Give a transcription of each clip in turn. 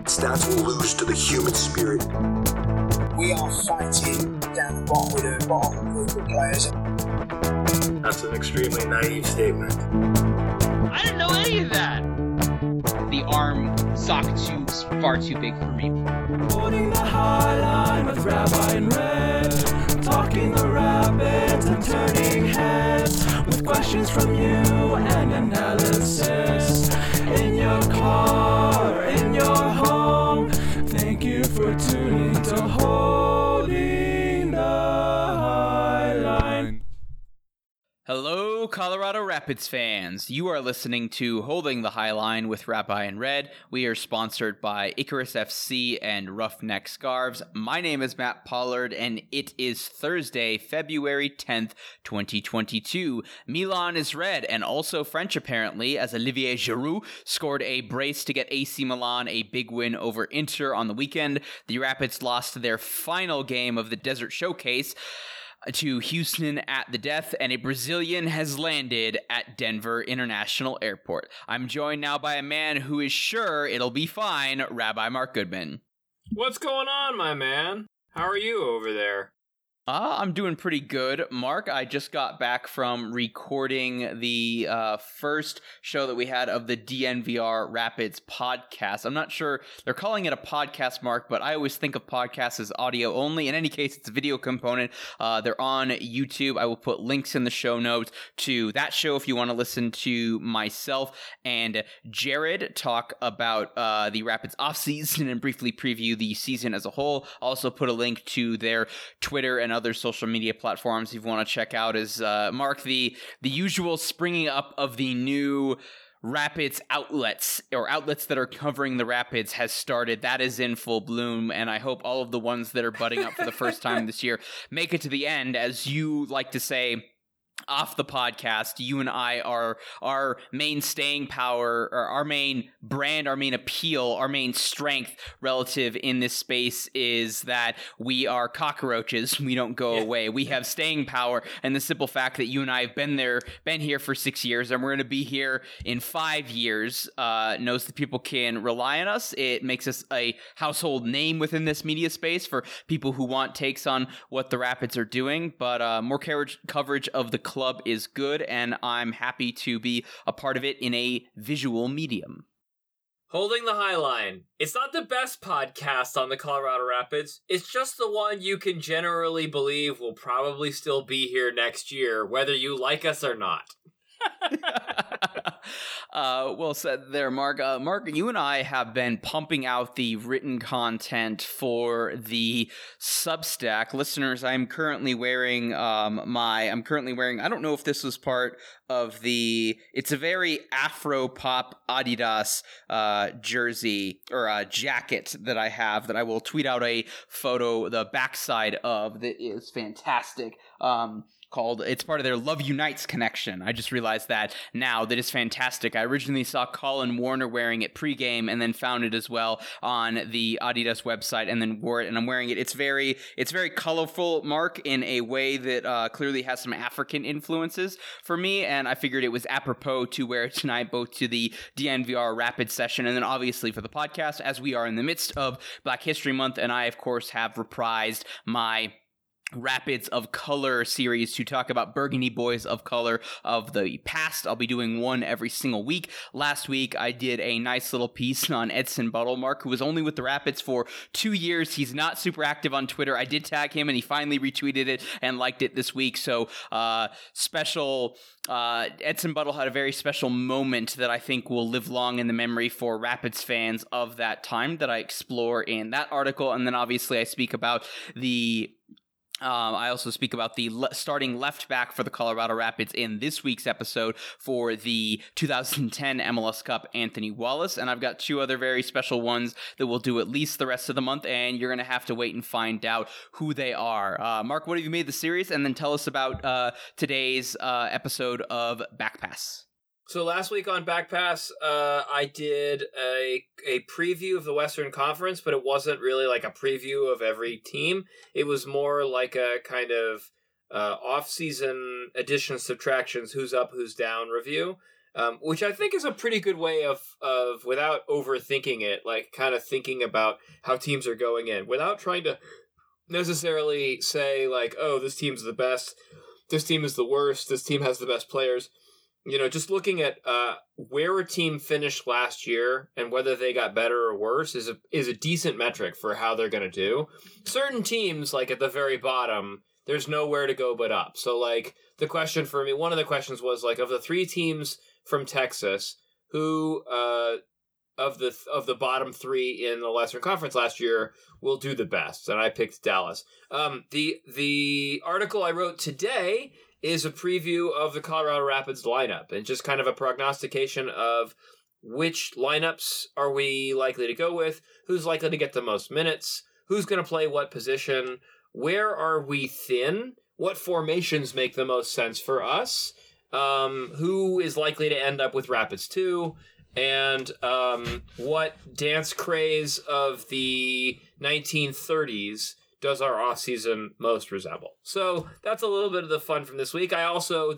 Stats will lose to the human spirit. We are fighting down the bottom with a bottom group of players. That's an extremely naive statement. I didn't know any of that. The arm sock tube's far too big for me. Holding the high line with Rabbi and Red, talking the rapids and turning heads, with questions from you and analysis. In your car, in your home, thank you for tuning to Holding the High Line. Hello, Colorado Rapids fans. You are listening to Holding the High Line with Rabbi and Red. We are sponsored by Icarus FC and Roughneck Scarves. My name is Matt Pollard, and it is Thursday, February 10th, 2022. Milan is red and also French, apparently, as Olivier Giroud scored a brace to get AC Milan a big win over Inter on the weekend. The Rapids lost their final game of the Desert Showcase to Houston at the death, and a Brazilian has landed at Denver International Airport. I'm joined now by a man who is sure it'll be fine, Rabbi Mark Goodman. What's going on, my man? How are you over there? I'm doing pretty good, Mark. I just got back from recording the first show that we had of the DNVR Rapids podcast. I'm not sure they're calling it a podcast, Mark, but I always think of podcasts as audio only. In any case, it's a video component. They're on YouTube. I will put links in the show notes to that show if you want to listen to myself and Jared talk about the Rapids offseason and briefly preview the season as a whole. I'll also put a link to their Twitter and other social media platforms if you want to check out. Is Mark, the usual springing up of the new Rapids outlets, or outlets that are covering the Rapids, has started. That is in full bloom, and I hope all of the ones that are budding up for the first time this year make it to the end. As you like to say off the podcast, you and I are our main staying power, or our main brand, our main appeal, our main strength relative in this space is that we are cockroaches. We don't go away. We have staying power, and the simple fact that you and I have been here for 6 years, and we're going to be here in 5 years, knows that people can rely on us. It makes us a household name within this media space for people who want takes on what the Rapids are doing, but more coverage of the club is good, and I'm happy to be a part of it in a visual medium. Holding the High Line. It's not the best podcast on the Colorado Rapids. It's just the one you can generally believe will probably still be here next year, whether you like us or not. Well said there, Mark. Mark, you and I have been pumping out the written content for the Substack. Listeners, I'm currently wearing I don't know if this was part of it's a very Afro-pop Adidas jersey, or jacket that I have, that I will tweet out a photo, the backside of, that is fantastic. It's part of their Love Unites connection. I just realized that now. That is fantastic. I originally saw Colin Warner wearing it pregame and then found it as well on the Adidas website and then wore it, and I'm wearing it. It's very colorful, Mark, in a way that clearly has some African influences for me, and I figured it was apropos to wear it tonight, both to the DNVR Rapid session and then obviously for the podcast, as we are in the midst of Black History Month, and I, of course, have reprised my Rapids of Color series to talk about Burgundy Boys of Color of the past. I'll be doing one every single week. Last week, I did a nice little piece on Edson Buttlemark, who was only with the Rapids for 2 years. He's not super active on Twitter. I did tag him, and he finally retweeted it and liked it this week. So, Edson Buttle had a very special moment that I think will live long in the memory for Rapids fans of that time, that I explore in that article. And then obviously I speak about I also speak about the starting left back for the Colorado Rapids in this week's episode for the 2010 MLS Cup, Anthony Wallace. And I've got two other very special ones that we'll do at least the rest of the month, and you're going to have to wait and find out who they are. Mark, what have you made the series? And then tell us about today's episode of Backpass. So last week on Backpass, I did a preview of the Western Conference, but it wasn't really like a preview of every team. It was more like a kind of off-season additions, subtractions, who's up, who's down review. which I think is a pretty good way of without overthinking it, like kind of thinking about how teams are going in without trying to necessarily say like, oh, this team's the best, this team is the worst, this team has the best players. You know, just looking at where a team finished last year and whether they got better or worse is a decent metric for how they're going to do. Certain teams, like at the very bottom, there's nowhere to go but up. So, like, the question for me, one of the questions was, like, of the 3 teams from Texas, who of the bottom 3 in the Western Conference last year will do the best? And I picked Dallas. The article I wrote today is a preview of the Colorado Rapids lineup and just kind of a prognostication of which lineups are we likely to go with, who's likely to get the most minutes, who's going to play what position, where are we thin, what formations make the most sense for us, who is likely to end up with Rapids 2, and what dance craze of the 1930s does our off-season most resemble. So that's a little bit of the fun from this week. I also,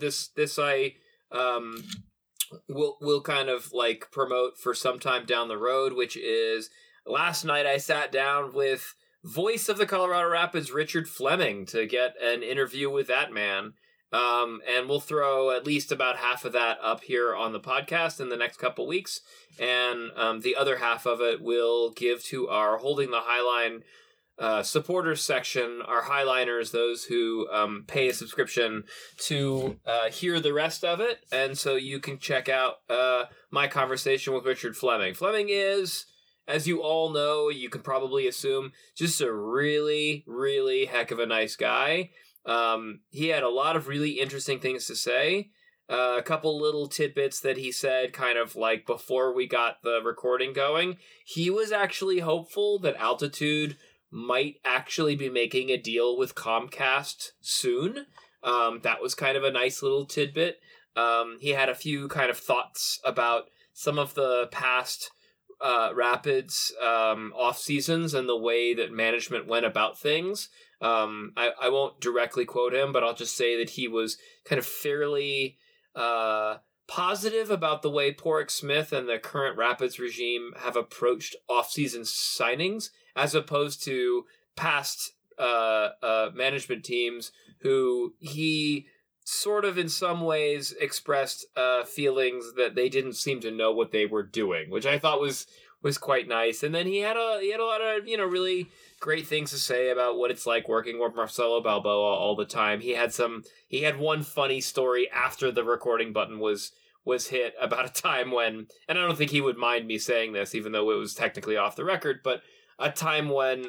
will kind of like promote for some time down the road, which is last night I sat down with voice of the Colorado Rapids, Richard Fleming, to get an interview with that man. And we'll throw at least about half of that up here on the podcast in the next couple weeks. And the other half of it we'll give to our Holding the Highline supporters section, our Highliners, those who pay a subscription to hear the rest of it. And so you can check out my conversation with Richard Fleming. Fleming is, as you all know, you can probably assume, just a really, really heck of a nice guy. He had a lot of really interesting things to say. A couple little tidbits that he said kind of like before we got the recording going. He was actually hopeful that Altitude might actually be making a deal with Comcast soon. That was kind of a nice little tidbit. He had a few kind of thoughts about some of the past Rapids off seasons and the way that management went about things. I won't directly quote him, but I'll just say that he was kind of fairly positive about the way Porrick Smith and the current Rapids regime have approached off-season signings, as opposed to past management teams who he sort of in some ways expressed feelings that they didn't seem to know what they were doing, which I thought was quite nice. And then he had a lot of, really great things to say about what it's like working with Marcelo Balboa all the time. He had one funny story after the recording button was hit about a time when, and I don't think he would mind me saying this, even though it was technically off the record, but a time when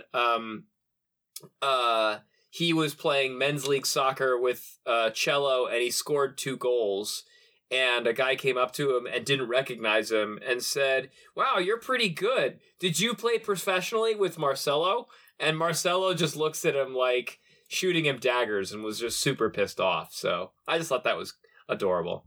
he was playing men's league soccer with Cello, and he scored 2 goals, and a guy came up to him and didn't recognize him and said, "Wow, you're pretty good. Did you play professionally with Marcelo?" And Marcelo just looks at him like shooting him daggers and was just super pissed off. So I just thought that was adorable.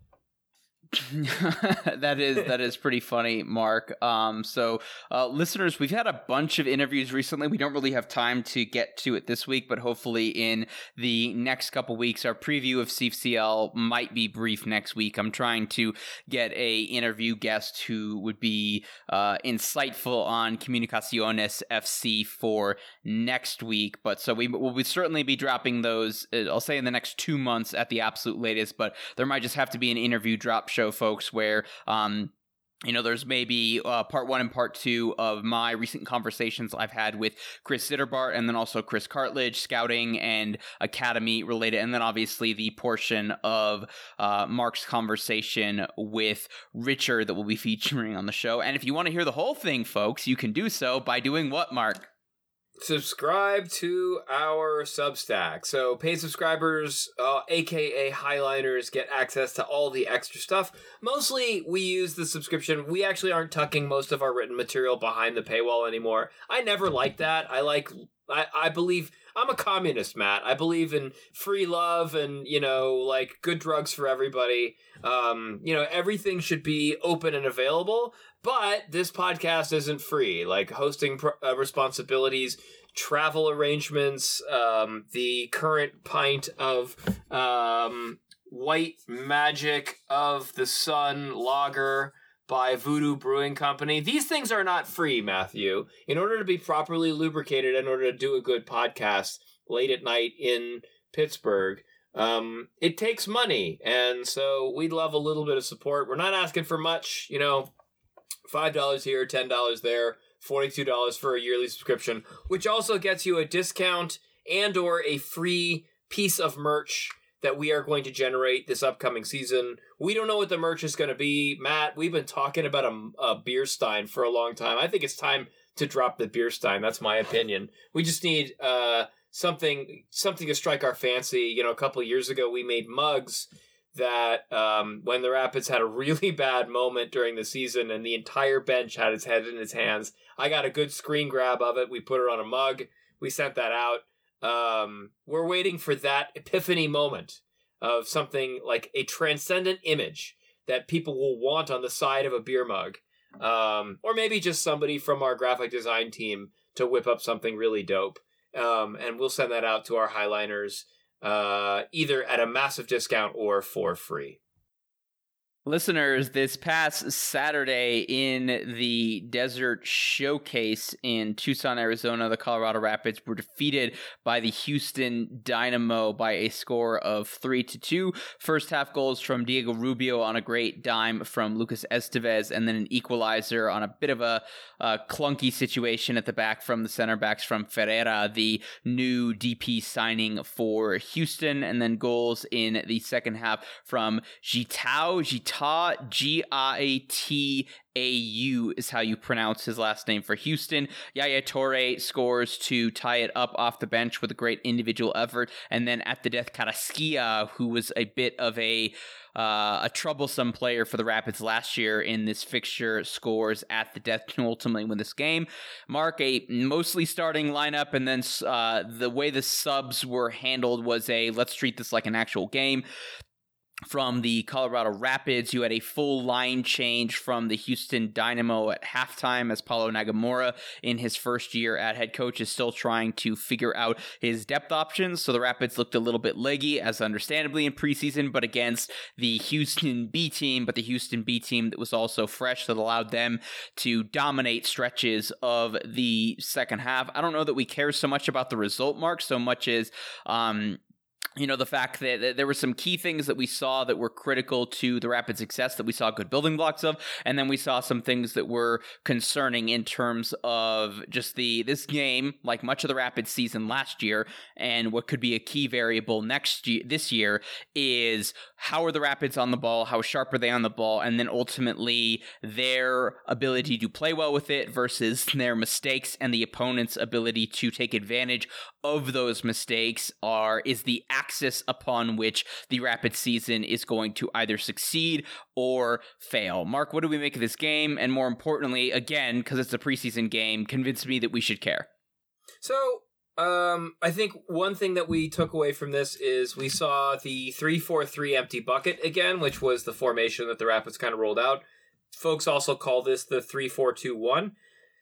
That is pretty funny, Mark. So listeners, we've had a bunch of interviews recently. We don't really have time to get to it this week, but hopefully in the next couple weeks, our preview of CFCL might be brief next week. I'm trying to get a interview guest who would be insightful on Comunicaciones FC for next week. But so we will certainly be dropping those, I'll say in the next 2 months at the absolute latest, but there might just have to be an interview drop show, folks, where there's maybe part 1 and part 2 of my recent conversations I've had with Chris Zitterbart, and then also Chris Cartledge, scouting and academy related, and then obviously the portion of Mark's conversation with Richard that we'll be featuring on the show. And if you want to hear the whole thing, folks, you can do so by doing what, Mark? Subscribe to our Substack. So paid subscribers, aka Highliners, get access to all the extra stuff. Mostly we use the subscription. We actually aren't tucking most of our written material behind the paywall anymore. I never liked that. I believe, I'm a communist, Matt. I believe in free love and, good drugs for everybody. Everything should be open and available, but this podcast isn't free. Like hosting responsibilities, travel arrangements, the current pint of White Magic of the Sun lager by Voodoo Brewing Company. These things are not free, Matthew. In order to be properly lubricated, in order to do a good podcast late at night in Pittsburgh, it takes money. And so we'd love a little bit of support. We're not asking for much, $5 here, $10 there, $42 for a yearly subscription, which also gets you a discount and or a free piece of merch that we are going to generate this upcoming season. We don't know what the merch is going to be. Matt, we've been talking about a beer stein for a long time. I think it's time to drop the beer stein. That's my opinion. We just need something to strike our fancy. A couple of years ago, we made mugs that when the Rapids had a really bad moment during the season and the entire bench had its head in its hands, I got a good screen grab of it. We put it on a mug. We sent that out. We're waiting for that epiphany moment of something like a transcendent image that people will want on the side of a beer mug. Or maybe just somebody from our graphic design team to whip up something really dope. And we'll send that out to our Highliners, either at a massive discount or for free. Listeners, this past Saturday in the Desert Showcase in Tucson, Arizona, the Colorado Rapids were defeated by the Houston Dynamo by a score of 3-2. First half goals from Diego Rubio on a great dime from Lucas Estevez, and then an equalizer on a bit of a clunky situation at the back from the center backs from Ferreira, the new DP signing for Houston, and then goals in the second half from Giatau, Giatau is how you pronounce his last name for Houston. Yaya Torre scores to tie it up off the bench with a great individual effort. And then at the death, Carrasquilla, who was a bit of a troublesome player for the Rapids last year in this fixture, scores at the death to ultimately win this game. Mark, a mostly starting lineup, and then the way the subs were handled was let's treat this like an actual game. From the Colorado Rapids, you had a full line change from the Houston Dynamo at halftime, as Paulo Nagamura, in his first year at head coach, is still trying to figure out his depth options. So the Rapids looked a little bit leggy, as understandably in preseason, but against the Houston B team, but the Houston B team that was also fresh, that allowed them to dominate stretches of the second half. I don't know that we care so much about the result, Mark, so much as the fact that there were some key things that we saw that were critical to the Rapid success that we saw good building blocks of, and then we saw some things that were concerning in terms of just this game, like much of the Rapid season last year, and what could be a key variable this year is how are the Rapids on the ball, how sharp are they on the ball, and then ultimately their ability to play well with it versus their mistakes and the opponent's ability to take advantage of those mistakes is the axis upon which the Rapid season is going to either succeed or fail. Mark, what do we make of this game? And more importantly, again, because it's a preseason game, convince me that we should care. So, I think one thing that we took away from this is we saw the 3-4-3 empty bucket again, which was the formation that the Rapids kind of rolled out. Folks also call this the 3-4-2-1.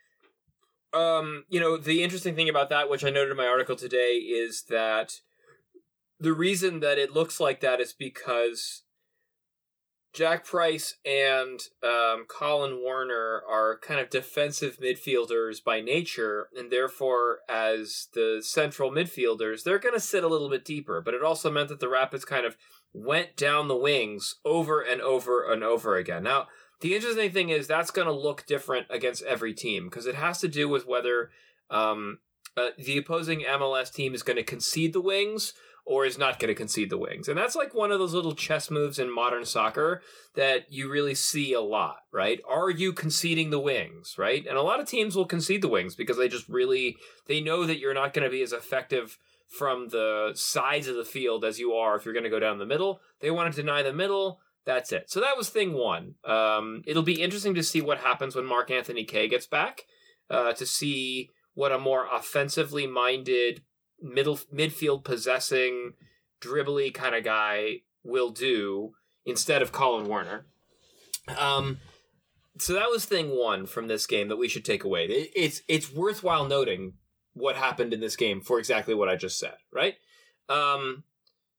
The interesting thing about that, which I noted in my article today, is that the reason that it looks like that is because Jack Price and Colin Warner are kind of defensive midfielders by nature, and therefore, as the central midfielders, they're going to sit a little bit deeper. But it also meant that the Rapids kind of went down the wings over and over and over again. Now, the interesting thing is that's going to look different against every team, because it has to do with whether the opposing MLS team is going to concede the wings or is not going to concede the wings. And that's like one of those little chess moves in modern soccer that you really see a lot, right? Are you conceding the wings, right? And a lot of teams will concede the wings because they know that you're not going to be as effective from the sides of the field as you are if you're going to go down the middle. They want to deny the middle. That's it. So that was thing one. It'll be interesting to see what happens when Mark-Anthony Kaye gets back, to see what a more offensively minded midfield possessing, dribbly kind of guy will do instead of Colin Warner. So that was thing one from this game that we should take away. It's worthwhile noting what happened in this game for exactly what I just said, right?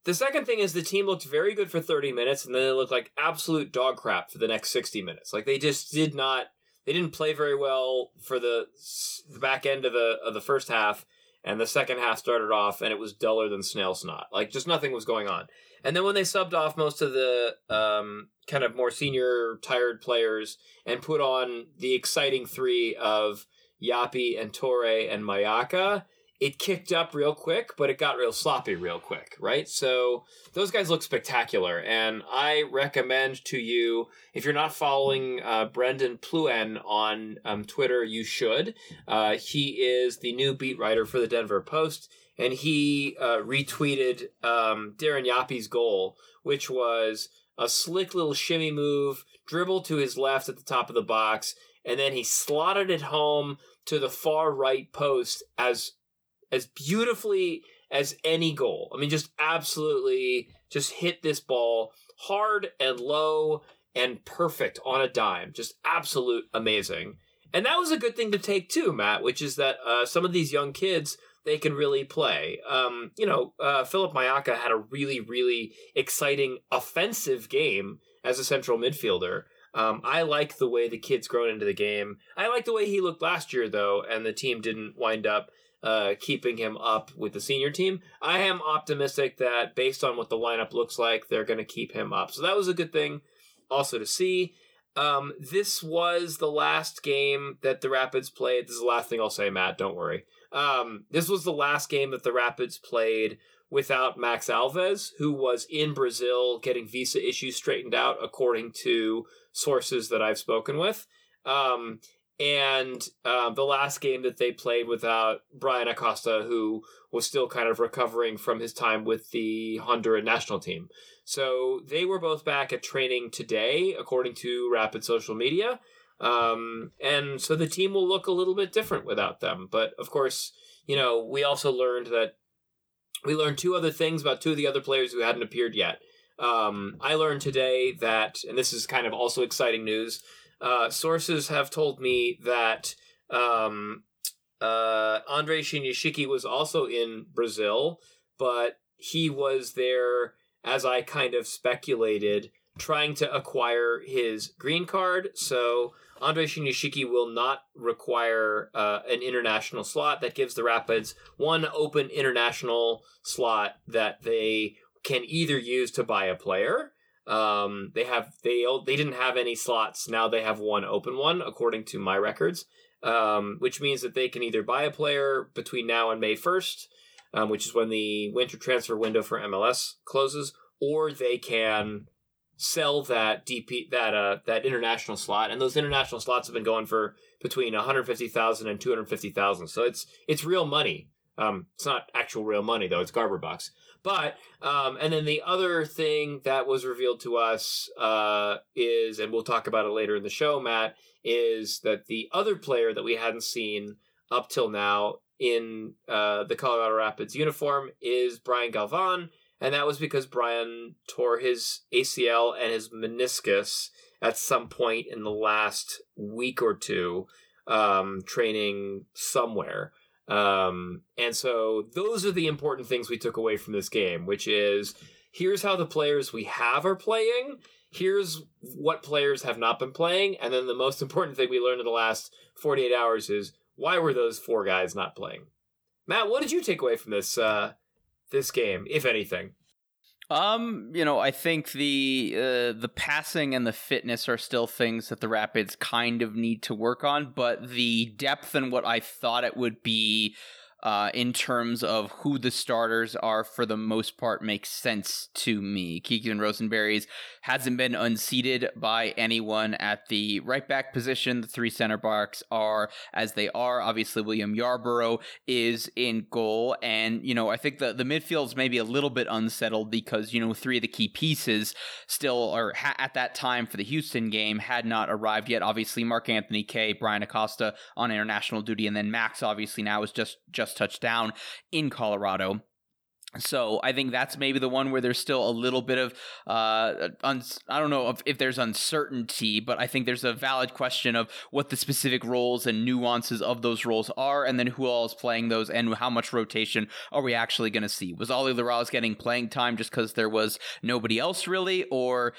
The second thing is the team looked very good for 30 minutes, and then it looked like absolute dog crap for the next 60 minutes. Like, they just didn't play very well for the back end of the first half, and the second half started off, and it was duller than snail snot. Like, just nothing was going on. And then when they subbed off most of the kind of more senior, tired players and put on the exciting three of Yapi and Torre and Mayaka, it kicked up real quick, but it got real sloppy real quick, right? So those guys look spectacular, and I recommend to you, if you're not following Brendan Pluen on Twitter, you should. He is the new beat writer for the Denver Post, and he retweeted Darren Yapi's goal, which was a slick little shimmy move, dribble to his left at the top of the box, and then he slotted it home to the far right post as beautifully as any goal. I mean, just absolutely just hit this ball hard and low and perfect on a dime. Just absolute amazing. And that was a good thing to take too, Matt, which is that some of these young kids, they can really play. Philip Mayaka had a really, really exciting offensive game as a central midfielder. I like the way the kid's grown into the game. I like the way he looked last year, though, and the team didn't wind up keeping him up with the senior team. I am optimistic that based on what the lineup looks like, they're going to keep him up. So that was a good thing also to see. This was the last game that the Rapids played. This is the last thing I'll say, Matt. Don't worry. This was the last game that the Rapids played without Max Alves, who was in Brazil getting visa issues straightened out, according to sources that I've spoken with. And the last game that they played without Brian Acosta, who was still kind of recovering from his time with the Honduran national team. So they were both back at training today, according to Rapid social media. And so the team will look a little bit different without them. But of course, we also learned two other things about two of the other players who hadn't appeared yet. I learned today that, and this is kind of also exciting news, sources have told me that Andrei Shinyashiki was also in Brazil, but he was there, as I kind of speculated, trying to acquire his green card. So Andrei Shinyashiki will not require an international slot. That gives the Rapids one open international slot that they can either use to buy a player. They didn't have any slots. Now they have one open one, according to my records, which means that they can either buy a player between now and May 1st, which is when the winter transfer window for MLS closes, or they can sell that international slot. And those international slots have been going for between $150,000 and $250,000. So it's real money. It's not actual real money, though. It's Garber bucks. But, and then the other thing that was revealed to us is, and we'll talk about it later in the show, Matt, is that the other player that we hadn't seen up till now in the Colorado Rapids uniform is Brian Galvan, and that was because Brian tore his ACL and his meniscus at some point in the last week or two, training somewhere. And so those are the important things we took away from this game, which is, here's how the players we have are playing, here's what players have not been playing, and then the most important thing we learned in the last 48 hours is, why were those four guys not playing? Matt, what did you take away from this game, if anything? I think the passing and the fitness are still things that the Rapids kind of need to work on, but the depth and what I thought it would be in terms of who the starters are, for the most part, makes sense to me. Keegan Rosenberry's hasn't been unseated by anyone at the right back position. The three center backs are as they are. Obviously, William Yarborough is in goal. And, I think the midfield's maybe a little bit unsettled because, three of the key pieces still are at that time for the Houston game had not arrived yet. Obviously, Mark Anthony Kaye, Brian Acosta on international duty, and then Max obviously now is just touched down in Colorado. So I think that's maybe the one where there's still a little bit of, I don't know if there's uncertainty, but I think there's a valid question of what the specific roles and nuances of those roles are, and then who all is playing those, and how much rotation are we actually going to see? Was Ollie Larraz getting playing time just because there was nobody else really, or,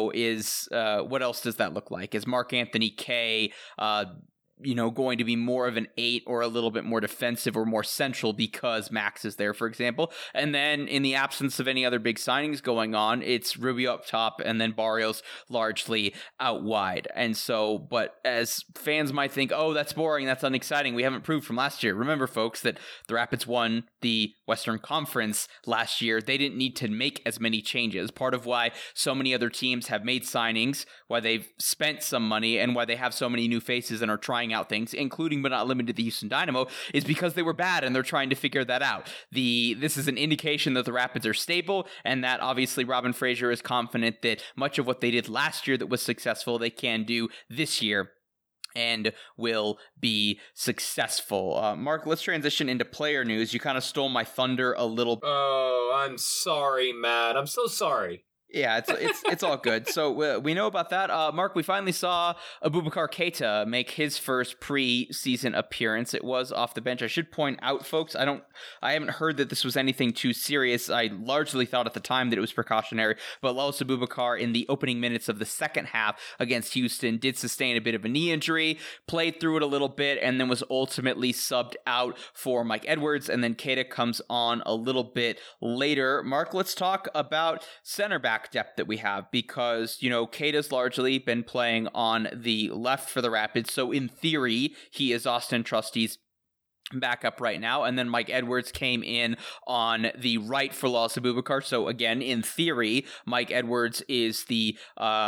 is what else does that look like? Is Mark Anthony Kaye going to be more of an 8 or a little bit more defensive or more central because Max is there, for example? And then in the absence of any other big signings going on, it's Rubio up top and then Barrios largely out wide. And so, but as fans might think, oh, that's boring, that's unexciting, we haven't proved from last year. Remember, folks, that the Rapids won the Western Conference last year. They didn't need to make as many changes. Part of why so many other teams have made signings, why they've spent some money, and why they have so many new faces and are trying out things, including but not limited to the Houston Dynamo, is because they were bad and they're trying to figure that out. This is an indication that the Rapids are stable, and that obviously Robin Fraser is confident that much of what they did last year that was successful, they can do this year and will be successful. Mark, let's transition into player news. You kind of stole my thunder a little. Oh, I'm sorry, Matt. I'm so sorry. Yeah, it's all good. So we know about that. Mark, we finally saw Abubakar Keita make his first pre-season appearance. It was off the bench. I should point out, folks, I haven't heard that this was anything too serious. I largely thought at the time that it was precautionary, but Lalas Abubakar in the opening minutes of the second half against Houston did sustain a bit of a knee injury, played through it a little bit, and then was ultimately subbed out for Mike Edwards, and then Keita comes on a little bit later. Mark, let's talk about center back depth that we have, because Keita's largely been playing on the left for the Rapids, so in theory he is Austin Trusty's backup right now, and then Mike Edwards came in on the right for Lalas Abubakar. So again, in theory, Mike Edwards is the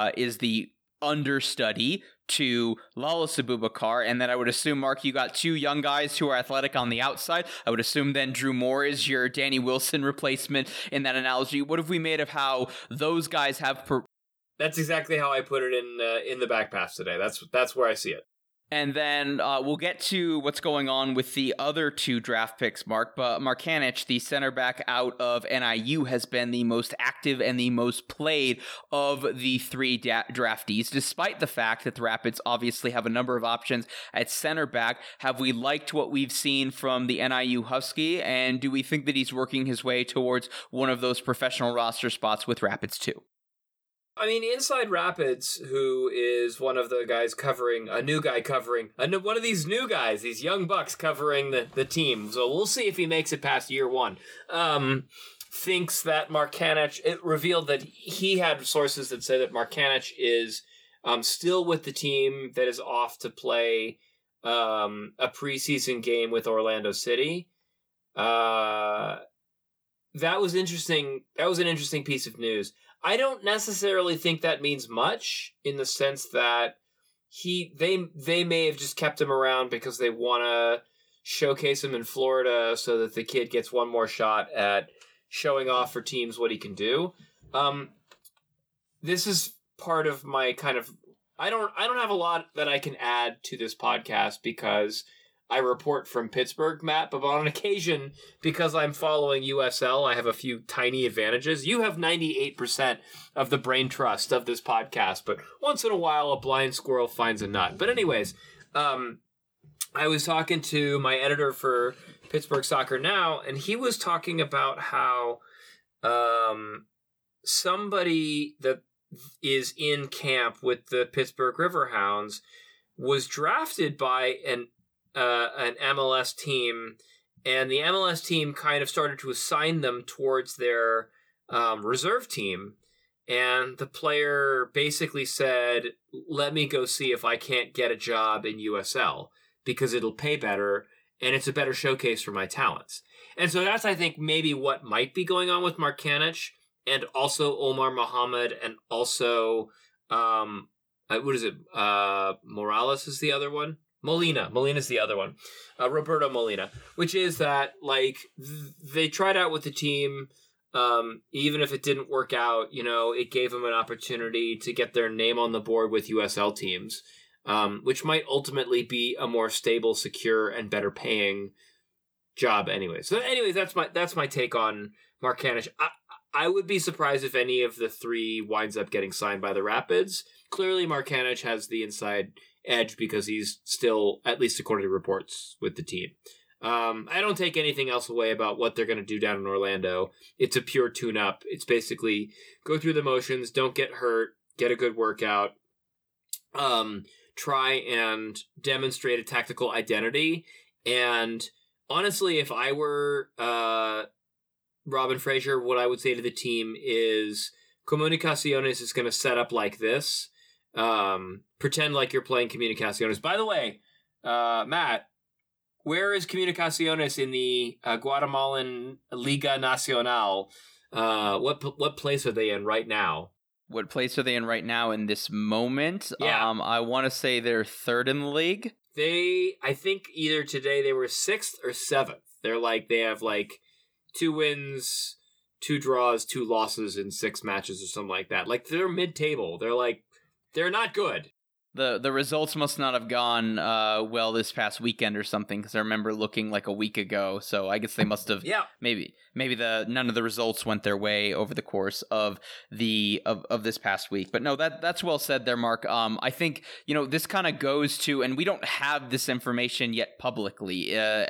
understudy to Lalas Abubakar, and then I would assume, Mark, you got two young guys who are athletic on the outside. I would assume then Drew Moore is your Danny Wilson replacement in that analogy. What have we made of how those guys have... That's exactly how I put it in the back pass today. That's where I see it. And then we'll get to what's going on with the other two draft picks, Mark. But Markanich, the center back out of NIU, has been the most active and the most played of the three draftees, despite the fact that the Rapids obviously have a number of options at center back. Have we liked what we've seen from the NIU Husky? And do we think that he's working his way towards one of those professional roster spots with Rapids too? I mean, Inside Rapids, who is one of the guys covering one of these new guys, these young bucks covering the team. So we'll see if he makes it past year one. Thinks that Markanich, it revealed that he had sources that say that Markanich is still with the team that is off to play a preseason game with Orlando City. That was interesting. That was an interesting piece of news. I don't necessarily think that means much, in the sense that they may have just kept him around because they want to showcase him in Florida so that the kid gets one more shot at showing off for teams what he can do. This is part of my kind of... I don't have a lot that I can add to this podcast because I report from Pittsburgh, Matt, but on occasion, because I'm following USL, I have a few tiny advantages. You have 98% of the brain trust of this podcast, but once in a while, a blind squirrel finds a nut. But anyways, I was talking to my editor for Pittsburgh Soccer Now, and he was talking about how somebody that is in camp with the Pittsburgh Riverhounds was drafted by an MLS team, and the MLS team kind of started to assign them towards their reserve team, and the player basically said, let me go see if I can't get a job in USL, because it'll pay better, and it's a better showcase for my talents. And so that's, I think, maybe what might be going on with Markanich, and also Omar Mohamed, and also, Morales is the other one? Molina's the other one. Roberto Molina. Which is that, they tried out with the team, even if it didn't work out, it gave them an opportunity to get their name on the board with USL teams, which might ultimately be a more stable, secure, and better paying job anyway. So anyways, that's my take on Marcanic. I would be surprised if any of the three winds up getting signed by the Rapids. Clearly, Marcanic has the inside edge because he's still, at least according to reports, with the team. I don't take anything else away about what they're going to do down in Orlando. It's a pure tune-up. It's basically go through the motions, don't get hurt, get a good workout, try and demonstrate a tactical identity. And honestly, if I were Robin Fraser, what I would say to the team is Comunicaciones is going to set up like this. Pretend like you're playing Comunicaciones. By the way, Matt, where is Comunicaciones in the Guatemalan Liga Nacional? What place are they in right now? What place are they in right now in this moment? Yeah. I want to say they're third in the league. I think either today they were 6th or 7th. They have 2 wins, 2 draws, 2 losses in 6 matches or something like that. They're mid-table. They're not good. The results must not have gone well this past weekend or something, because I remember looking a week ago. So I guess they must have. Yeah. Maybe none of the results went their way over the course of of this past week. But no, that's well said there, Mark. I think this kind of goes to, and we don't have this information yet publicly.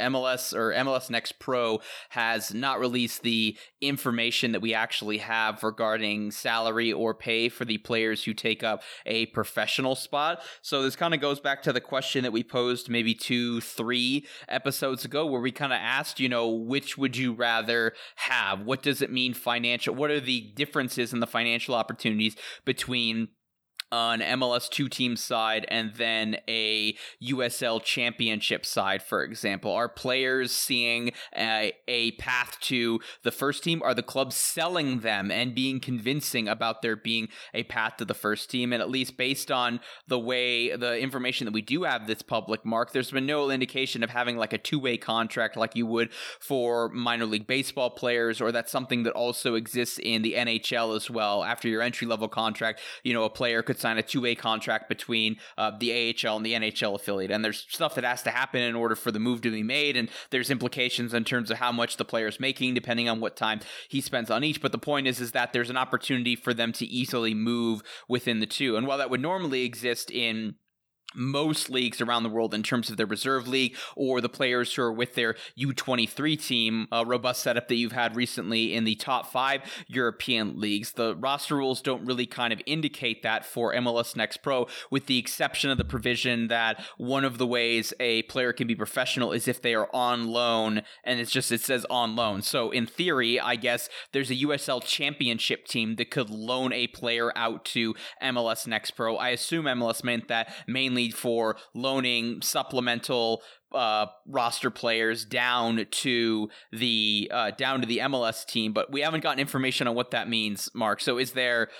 MLS Next Pro has not released the information that we actually have regarding salary or pay for the players who take up a professional spot. So this kind of goes back to the question that we posed maybe 2-3 episodes ago, where we kind of asked, which would you rather have? What does it mean financial? What are the differences in the financial opportunities between an MLS 2-team side and then a USL championship side, for example? Are players seeing a path to the first team? Are the clubs selling them and being convincing about there being a path to the first team? And at least based on the information that we do have that's public, Mark, there's been no indication of having a 2-way contract like you would for minor league baseball players, or that's something that also exists in the NHL as well. After your entry-level contract, a player could sign a 2-way contract between the AHL and the NHL affiliate, and there's stuff that has to happen in order for the move to be made, and there's implications in terms of how much the player's making depending on what time he spends on each. But the point is that there's an opportunity for them to easily move within the two, and while that would normally exist in most leagues around the world in terms of their reserve league or the players who are with their U23 team, a robust setup that you've had recently in the top 5 European leagues, the roster rules don't really kind of indicate that for MLS Next Pro, with the exception of the provision that one of the ways a player can be professional is if they are on loan, and it says on loan. So in theory, I guess there's a USL championship team that could loan a player out to MLS Next Pro. I assume MLS meant that mainly for loaning supplemental roster players down to the MLS team, but we haven't gotten information on what that means, Mark. So is there,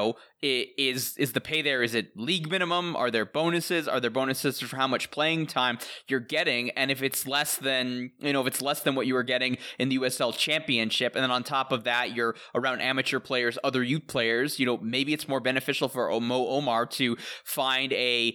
is the pay there? Is it league minimum? Are there bonuses? Are there bonuses for how much playing time you're getting? And if it's less than, what you were getting in the USL Championship, and then on top of that, you're around amateur players, other youth players, maybe it's more beneficial for Mo Omar to find a,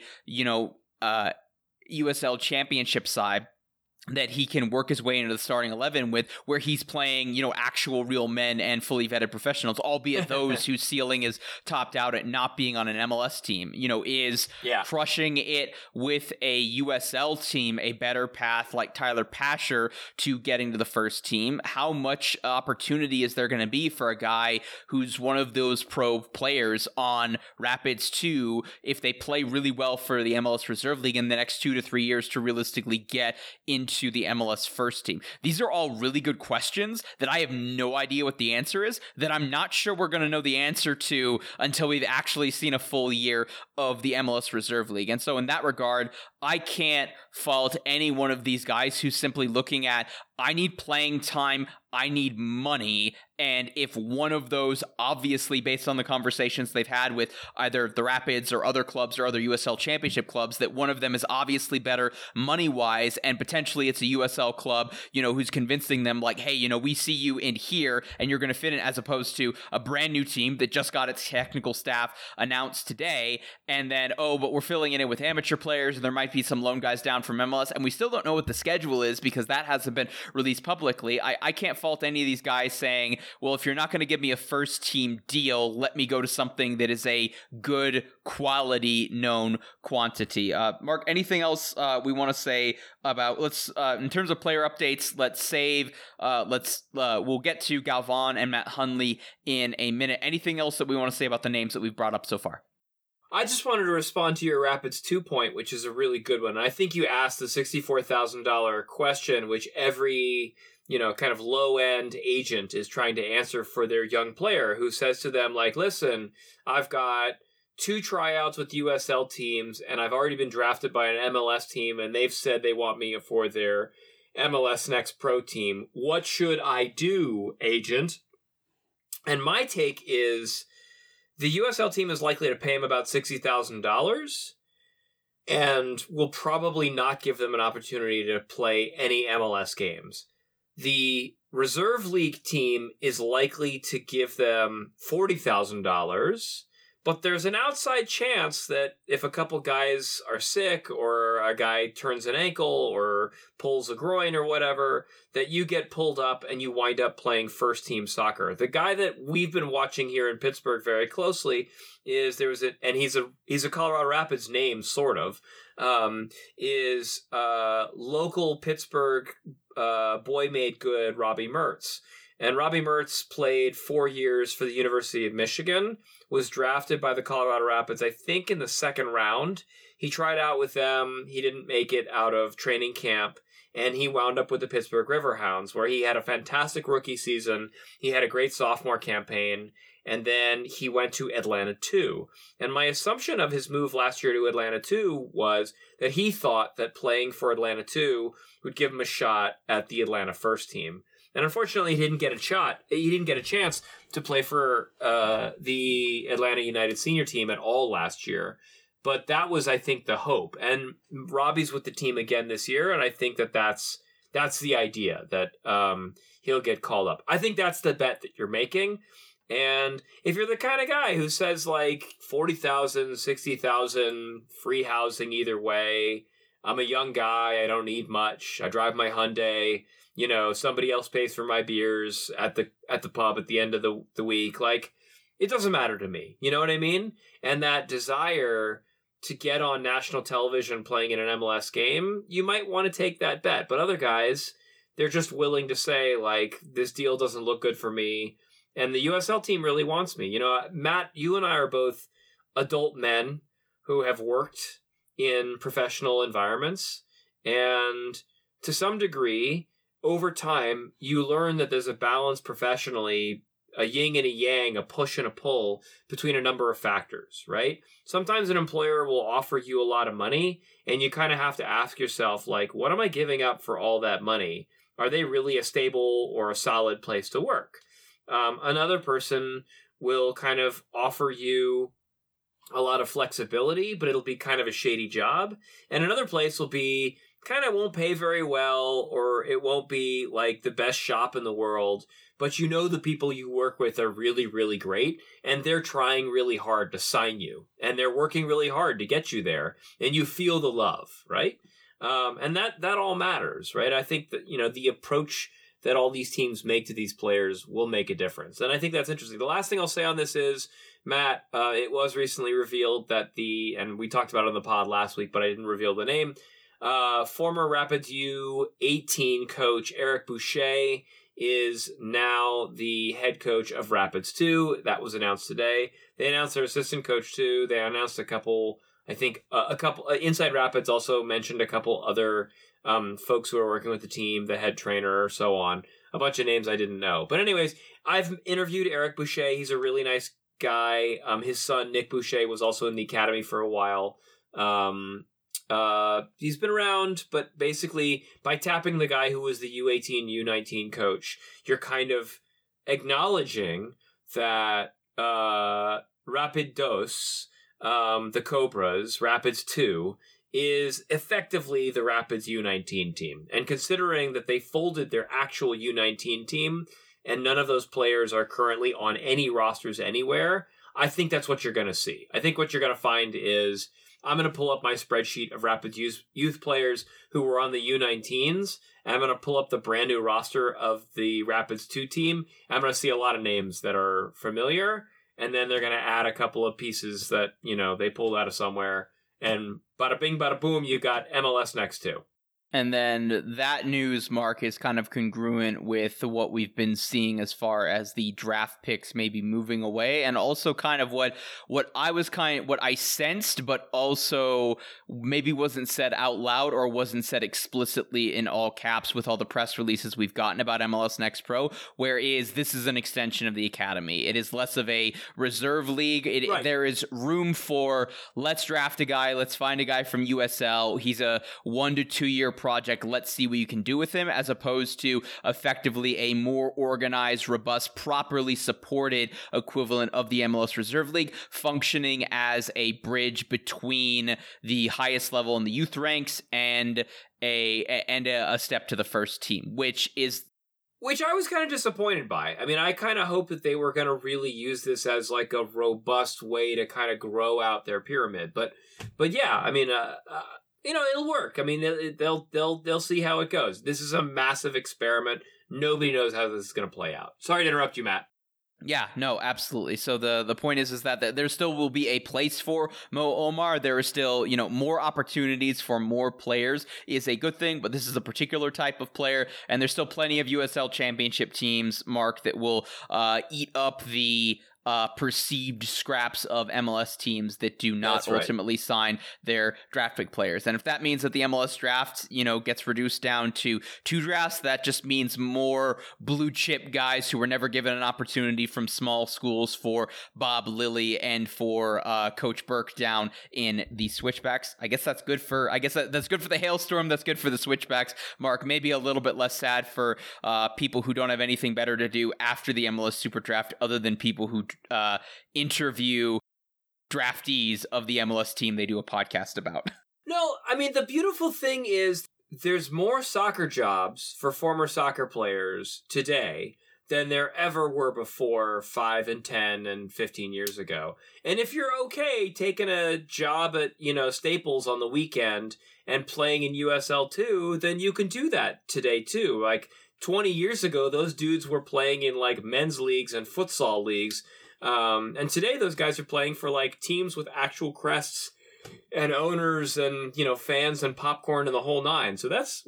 USL Championship side that he can work his way into the starting 11 with, where he's playing, actual real men and fully vetted professionals, albeit those whose ceiling is topped out at not being on an MLS team, is crushing it with a USL team a better path, like Tyler Pasher, to getting to the first team? How much opportunity is there going to be for a guy who's one of those pro players on Rapids 2, if they play really well for the MLS Reserve League in the next 2 to 3 years, to realistically get into the MLS first team? These are all really good questions that I have no idea what the answer is, that I'm not sure we're going to know the answer to until we've actually seen a full year of the MLS Reserve League. And so in that regard, I can't fault any one of these guys who's simply looking at, I need playing time, I need money, and if one of those, obviously based on the conversations they've had with either the Rapids or other clubs or other USL Championship clubs, that one of them is obviously better money-wise, and potentially it's a USL club, who's convincing them hey, we see you in here and you're going to fit in, as opposed to a brand new team that just got its technical staff announced today, and then, but we're filling in it with amateur players, and there might be some loan guys down from MLS, and we still don't know what the schedule is because that hasn't been released publicly. I can't fault any of these guys saying, well, if you're not going to give me a first team deal, let me go to something that is a good quality known quantity. Mark, anything else we want to say about, in terms of player updates, we'll get to Galvan and Matt Hundley in a minute. Anything else that we want to say about the names that we've brought up so far? I just wanted to respond to your Rapids 2 point, which is a really good one. I think you asked the $64,000 question, which every, kind of low-end agent is trying to answer for their young player, who says to them, like, listen, I've got 2 tryouts with USL teams, and I've already been drafted by an MLS team, and they've said they want me for their MLS Next Pro team. What should I do, agent? And my take is, the USL team is likely to pay him about $60,000 and will probably not give them an opportunity to play any MLS games. The reserve league team is likely to give them $40,000, but there's an outside chance that if a couple guys are sick or a guy turns an ankle or pulls a groin or whatever, that you get pulled up and you wind up playing first team soccer. The guy that we've been watching here in Pittsburgh very closely is he's a Colorado Rapids name, sort of, is local Pittsburgh boy made good Robbie Mertz. And Robbie Mertz played 4 years for the University of Michigan, was drafted by the Colorado Rapids, I think, in the second round. He tried out with them. He didn't make it out of training camp, and he wound up with the Pittsburgh Riverhounds, where he had a fantastic rookie season. He had a great sophomore campaign, and then he went to Atlanta 2. And my assumption of his move last year to Atlanta 2 was that he thought that playing for Atlanta 2 would give him a shot at the Atlanta first team. And unfortunately, he didn't get a shot. He didn't get a chance to play for the Atlanta United senior team at all last year. But that was, I think, the hope. And Robbie's with the team again this year, and I think that's the idea, that he'll get called up. I think that's the bet that you're making. And if you're the kind of guy who says, like, $40,000, $60,000, free housing either way, I'm a young guy, I don't need much, I drive my Hyundai, somebody else pays for my beers at the pub at the end of the week. Like, it doesn't matter to me. You know what I mean? And that desire to get on national television playing in an MLS game, you might want to take that bet. But other guys, they're just willing to say, like, this deal doesn't look good for me. And the USL team really wants me. Matt, you and I are both adult men who have worked in professional environments. And to some degree, over time, you learn that there's a balance professionally, a yin and a yang, a push and a pull between a number of factors, right? Sometimes an employer will offer you a lot of money, and you kind of have to ask yourself, like, what am I giving up for all that money? Are they really a stable or a solid place to work? Another person will kind of offer you a lot of flexibility, but it'll be kind of a shady job. And another place will be kind of won't pay very well, or it won't be like the best shop in the world, but the people you work with are really, really great, and they're trying really hard to sign you, and they're working really hard to get you there, and you feel the love, right? And that all matters, right? I think that, the approach that all these teams make to these players will make a difference. And I think that's interesting. The last thing I'll say on this is, Matt, it was recently revealed that and we talked about it on the pod last week, but I didn't reveal the name, former Rapids U18 coach Eric Boucher is now the head coach of Rapids 2. That was announced today. They announced their assistant coach too. They announced a couple Inside Rapids also mentioned a couple other folks who are working with the team, the head trainer, so on. A bunch of names I didn't know. But anyways, I've interviewed Eric Boucher. He's a really nice guy. His son, Nick Boucher, was also in the academy for a while. He's been around, but basically by tapping the guy who was the U18, U19 coach, you're kind of acknowledging that Rapidos, the Cobras, Rapids 2, is effectively the Rapids U19 team. And considering that they folded their actual U19 team and none of those players are currently on any rosters anywhere, I think that's what you're going to see. I think what you're going to find is I'm going to pull up my spreadsheet of Rapids youth players who were on the U19s, and I'm going to pull up the brand new roster of the Rapids 2 team. I'm going to see a lot of names that are familiar, and then they're going to add a couple of pieces that, they pulled out of somewhere, and bada bing, bada boom, you got MLS Next too. And then that news, Mark, is kind of congruent with what we've been seeing as far as the draft picks maybe moving away, and also kind of what I sensed, but also maybe wasn't said out loud or wasn't said explicitly in all caps with all the press releases we've gotten about MLS Next Pro, whereas this is an extension of the academy. It is less of a reserve league. Right. There is room for, let's draft a guy, let's find a guy from USL. He's a 1 to 2 year project, let's see what you can do with him, as opposed to effectively a more organized, robust, properly supported equivalent of the MLS Reserve League, functioning as a bridge between the highest level in the youth ranks and a step to the first team, which I was kind of disappointed by. I mean, I kind of hoped that they were going to really use this as like a robust way to kind of grow out their pyramid. But yeah, I mean, it'll work. I mean, they'll see how it goes. This is a massive experiment. Nobody knows how this is going to play out. Sorry to interrupt you, Matt. Yeah, no, absolutely. So the point is that there still will be a place for Mo Omar. There are still, more opportunities for more players is a good thing, but this is a particular type of player, and there's still plenty of USL Championship teams, Mark, that will eat up the perceived scraps of MLS teams that do not ultimately sign their draft pick players. And if that means that the MLS draft, gets reduced down to 2 drafts, that just means more blue chip guys who were never given an opportunity from small schools for Bob Lilly and for Coach Burke down in the Switchbacks. I guess that's good for that's good for the Hailstorm. That's good for the Switchbacks. Mark, maybe a little bit less sad for people who don't have anything better to do after the MLS Super Draft other than people who interview draftees of the MLS team they do a podcast about. No, I mean, the beautiful thing is there's more soccer jobs for former soccer players today than there ever were before 5 and 10 and 15 years ago. And if you're okay taking a job at, Staples on the weekend and playing in USL 2, then you can do that today too. Like 20 years ago, those dudes were playing in like men's leagues and futsal leagues. And today those guys are playing for like teams with actual crests and owners and, fans and popcorn and the whole nine. So that's,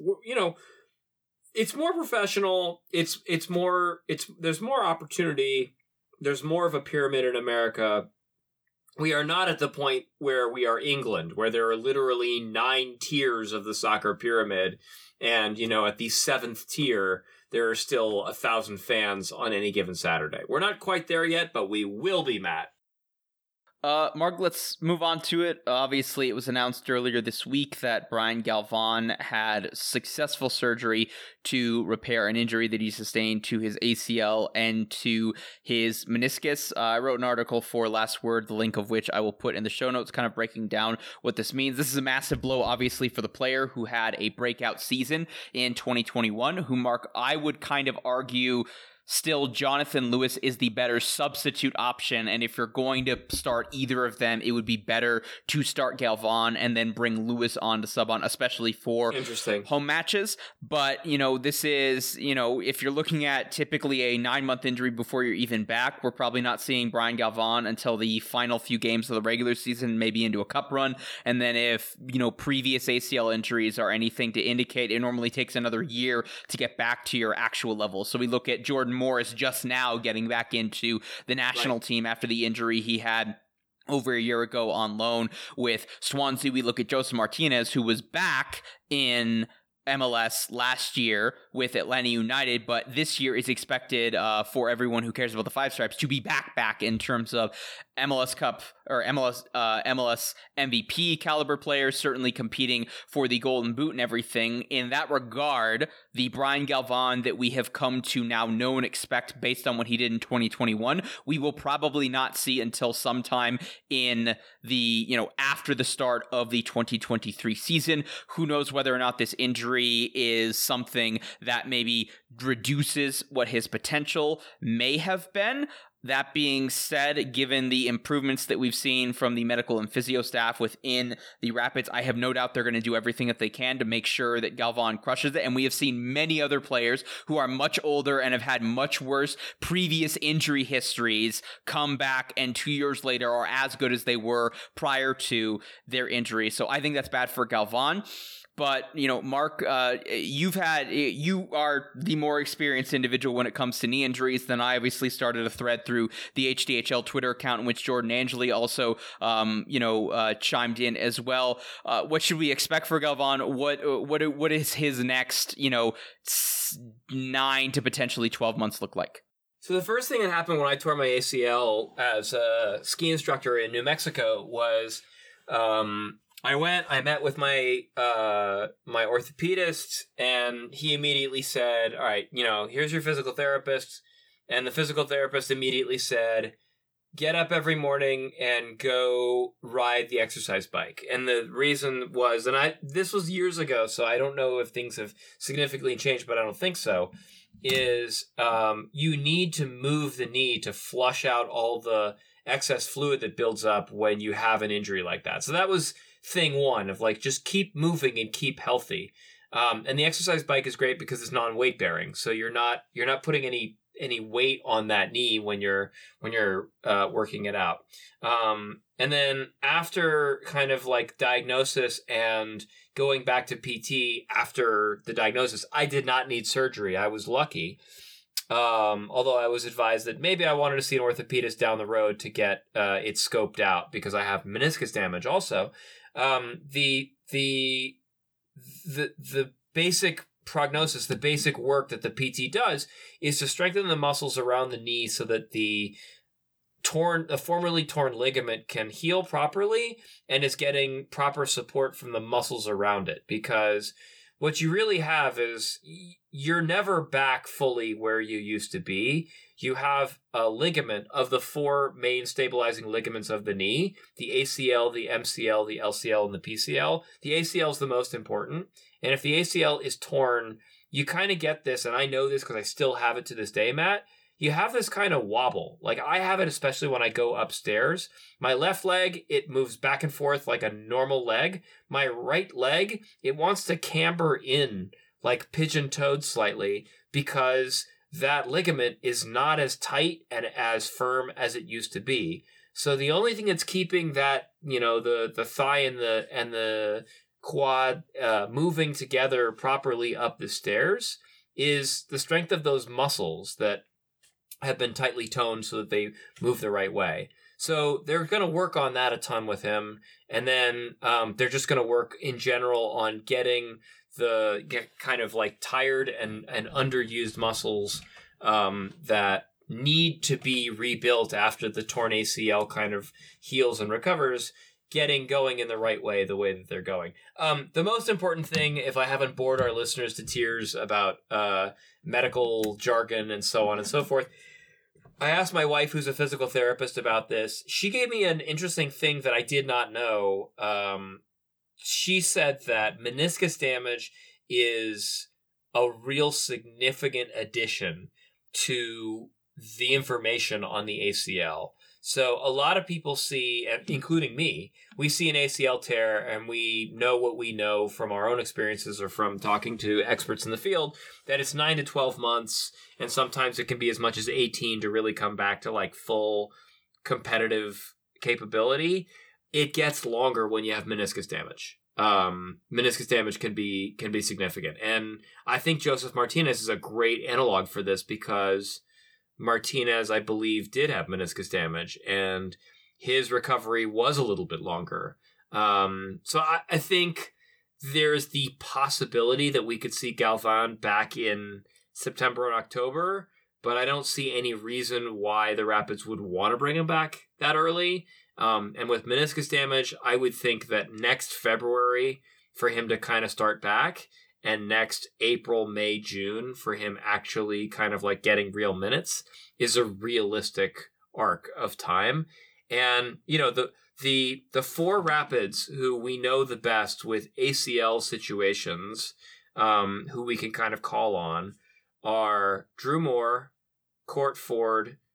it's more professional. There's more opportunity. There's more of a pyramid in America. We are not at the point where we are England, where there are literally 9 tiers of the soccer pyramid. And, at the 7th tier, there are still 1,000 fans on any given Saturday. We're not quite there yet, but we will be, Matt. Mark, let's move on to it. Obviously, it was announced earlier this week that Brian Galvan had successful surgery to repair an injury that he sustained to his ACL and to his meniscus. I wrote an article for Last Word, the link of which I will put in the show notes, kind of breaking down what this means. This is a massive blow, obviously, for the player who had a breakout season in 2021, who, Mark, I would kind of argue still, Jonathan Lewis is the better substitute option, and if you're going to start either of them, it would be better to start Galvan and then bring Lewis on to sub on, especially for home matches. But, this is, if you're looking at typically a 9-month injury before you're even back, we're probably not seeing Brian Galvan until the final few games of the regular season, maybe into a cup run. And then if, previous ACL injuries are anything to indicate, it normally takes another year to get back to your actual level. So we look at Jordan Morris just now getting back into the national team after the injury he had over a year ago on loan with Swansea. We look at Joseph Martinez, who was back in MLS last year with Atlanta United, but this year is expected for everyone who cares about the Five Stripes to be back in terms of MLS Cup or MLS MVP caliber players, certainly competing for the Golden Boot and everything. In that regard, the Brian Galvan that we have come to now know and expect based on what he did in 2021, we will probably not see until sometime in the, after the start of the 2023 season. Who knows whether or not this injury is something that maybe reduces what his potential may have been. That being said, given the improvements that we've seen from the medical and physio staff within the Rapids, I have no doubt they're going to do everything that they can to make sure that Galvan crushes it. And we have seen many other players who are much older and have had much worse previous injury histories come back and 2 years later are as good as they were prior to their injury. So I think that's bad for Galvan. But, you know, Mark, you are the more experienced individual when it comes to knee injuries than I. Obviously started a thread through the HDHL Twitter account in which Jordan Angeli also, chimed in as well. What should we expect for Galvan? What is his next, 9 to potentially 12 months look like? So the first thing that happened when I tore my ACL as a ski instructor in New Mexico was, I met with my my orthopedist, and he immediately said, all right, here's your physical therapist. And the physical therapist immediately said, get up every morning and go ride the exercise bike. And the reason was, this was years ago, so I don't know if things have significantly changed, but I don't think so, is you need to move the knee to flush out all the excess fluid that builds up when you have an injury like that. So that was thing one of just keep moving and keep healthy. And the exercise bike is great because it's non-weight bearing. So you're not putting any weight on that knee when you're working it out. And then after kind of diagnosis and going back to PT after the diagnosis, I did not need surgery. I was lucky. Although I was advised that maybe I wanted to see an orthopedist down the road to get it scoped out because I have meniscus damage also. The basic prognosis, the basic work that the PT does is to strengthen the muscles around the knee so that the formerly torn ligament can heal properly and is getting proper support from the muscles around it. Because what you really have is you're never back fully where you used to be. You have a ligament of the 4 main stabilizing ligaments of the knee, the ACL, the MCL, the LCL, and the PCL. The ACL is the most important. And if the ACL is torn, you kind of get this, and I know this because I still have it to this day, Matt. You have this kind of wobble. I have it especially when I go upstairs. My left leg, it moves back and forth like a normal leg. My right leg, it wants to camber in pigeon-toed slightly because that ligament is not as tight and as firm as it used to be. So the only thing that's keeping that, the thigh and the quad moving together properly up the stairs is the strength of those muscles that have been tightly toned so that they move the right way. So they're going to work on that a ton with him. And then they're just going to work in general on getting kind of tired and underused muscles that need to be rebuilt after the torn ACL kind of heals and recovers, getting going in the right way, the way that they're going. The most important thing, if I haven't bored our listeners to tears about medical jargon and so on and so forth, I asked my wife, who's a physical therapist, about this. She gave me an interesting thing that I did not know. She said that meniscus damage is a real significant addition to the information on the ACL. So a lot of people see, including me, we see an ACL tear and we know what we know from our own experiences or from talking to experts in the field, that it's 9 to 12 months, and sometimes it can be as much as 18 to really come back to full competitive capability. It gets longer when you have meniscus damage. Meniscus damage can be significant. And I think Joseph Martinez is a great analog for this because Martinez, I believe, did have meniscus damage, and his recovery was a little bit longer. So I think there's the possibility that we could see Galvan back in September and October, but I don't see any reason why the Rapids would want to bring him back that early. And with meniscus damage, I would think that next February for him to kind of start back, and next April, May, June for him actually kind of getting real minutes is a realistic arc of time. And, the 4 Rapids who we know the best with ACL situations, who we can kind of call on, are Drew Moore, Court Ford,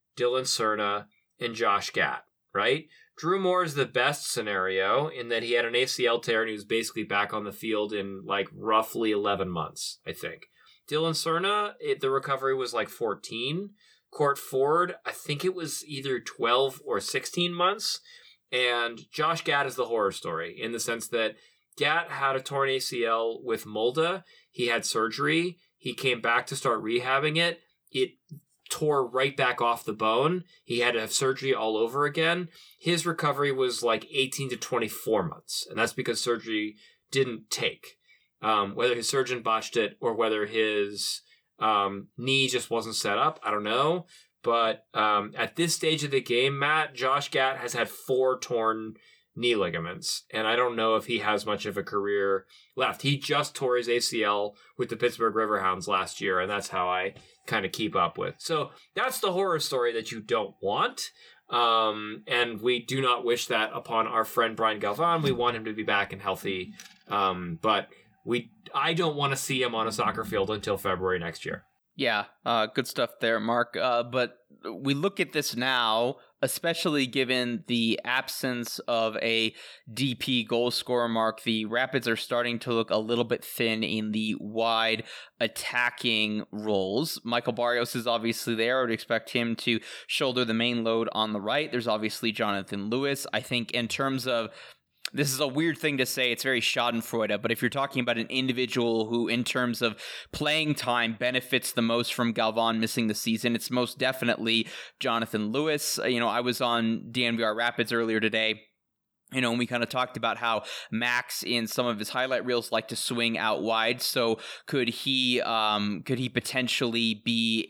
Dylan Cerna, and Josh Gatt, right? Drew Moore is the best scenario in that he had an ACL tear and he was basically back on the field in like roughly 11 months, I think. Dylan Cerna, the recovery was like 14. Court Ford, I think it was either 12 or 16 months. And Josh Gatt is the horror story in the sense that Gatt had a torn ACL with Mulda. He had surgery. He came back to start rehabbing it. It tore right back off the bone. He had to have surgery all over again. His recovery was like 18 to 24 months. And that's because surgery didn't take. Whether his surgeon botched it or whether his knee just wasn't set up, I don't know. But at this stage of the game, Matt, Josh Gatt has had 4 torn knee ligaments, and I don't know if he has much of a career left. He just tore his ACL with the Pittsburgh Riverhounds last year, and that's how I kind of keep up with. So that's the horror story that you don't want, and we do not wish that upon our friend Brian Galvan. We want him to be back and healthy, but I don't want to see him on a soccer field until February next year. Yeah, good stuff there, Mark. But we look at this now, especially given the absence of a DP goal scorer, Mark. The Rapids are starting to look a little bit thin in the wide attacking roles. Michael Barrios is obviously there. I would expect him to shoulder the main load on the right. There's obviously Jonathan Lewis. I think in terms of, this is a weird thing to say, it's very schadenfreude, but if you're talking about an individual who, in terms of playing time, benefits the most from Galvan missing the season, it's most definitely Jonathan Lewis. I was on DNVR Rapids earlier today, and we kind of talked about how Max in some of his highlight reels like to swing out wide. So could he potentially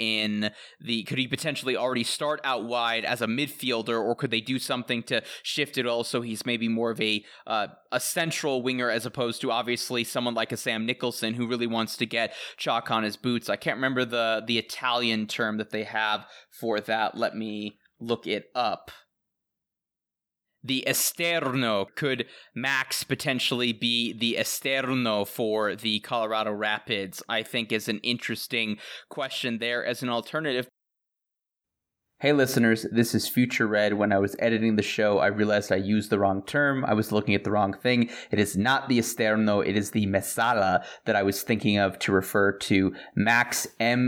already start out wide as a midfielder, or could they do something to shift it also? He's maybe more of a central winger as opposed to obviously someone like a Sam Nicholson who really wants to get chalk on his boots. I can't remember the Italian term that they have for that. Let me look it up. The esterno. Could Max potentially be the esterno for the Colorado Rapids? I think is an interesting question there as an alternative. Hey listeners, this is Future Red. When I was editing the show, I realized I used the wrong term. I was looking at the wrong thing. It is not the esterno, it is the Messala that I was thinking of to refer to Max,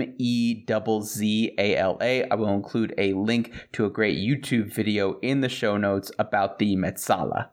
Mezzala. I will include a link to a great YouTube video in the show notes about the Messala.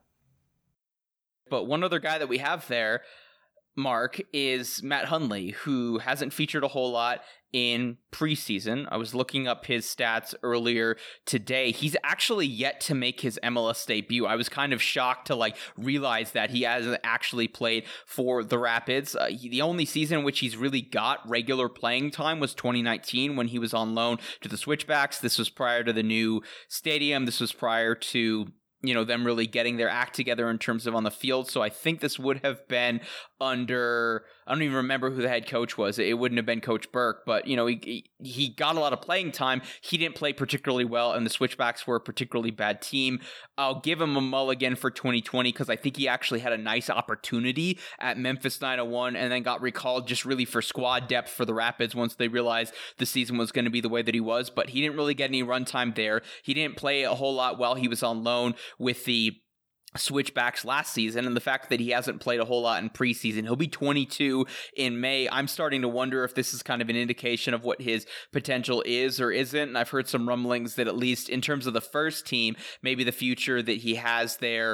But one other guy that we have there, Mark, is Matt Hundley, who hasn't featured a whole lot in preseason. I was looking up his stats earlier today. He's actually yet to make his MLS debut. I was kind of shocked to realize that he hasn't actually played for the Rapids. The only season in which he's really got regular playing time was 2019 when he was on loan to the Switchbacks. This was prior to the new stadium. This was prior to them really getting their act together in terms of on the field. So I think this would have been under, I don't even remember who the head coach was. It wouldn't have been Coach Burke, but he got a lot of playing time. He didn't play particularly well, and the Switchbacks were a particularly bad team. I'll give him a mulligan for 2020 because I think he actually had a nice opportunity at Memphis 901 and then got recalled just really for squad depth for the Rapids once they realized the season was going to be the way that he was. But he didn't really get any runtime there. He didn't play a whole lot while he was on loan with the Switchbacks last season, and the fact that he hasn't played a whole lot in preseason. He'll be 22 in May. I'm starting to wonder if this is kind of an indication of what his potential is or isn't. And I've heard some rumblings that at least in terms of the first team, maybe the future that he has there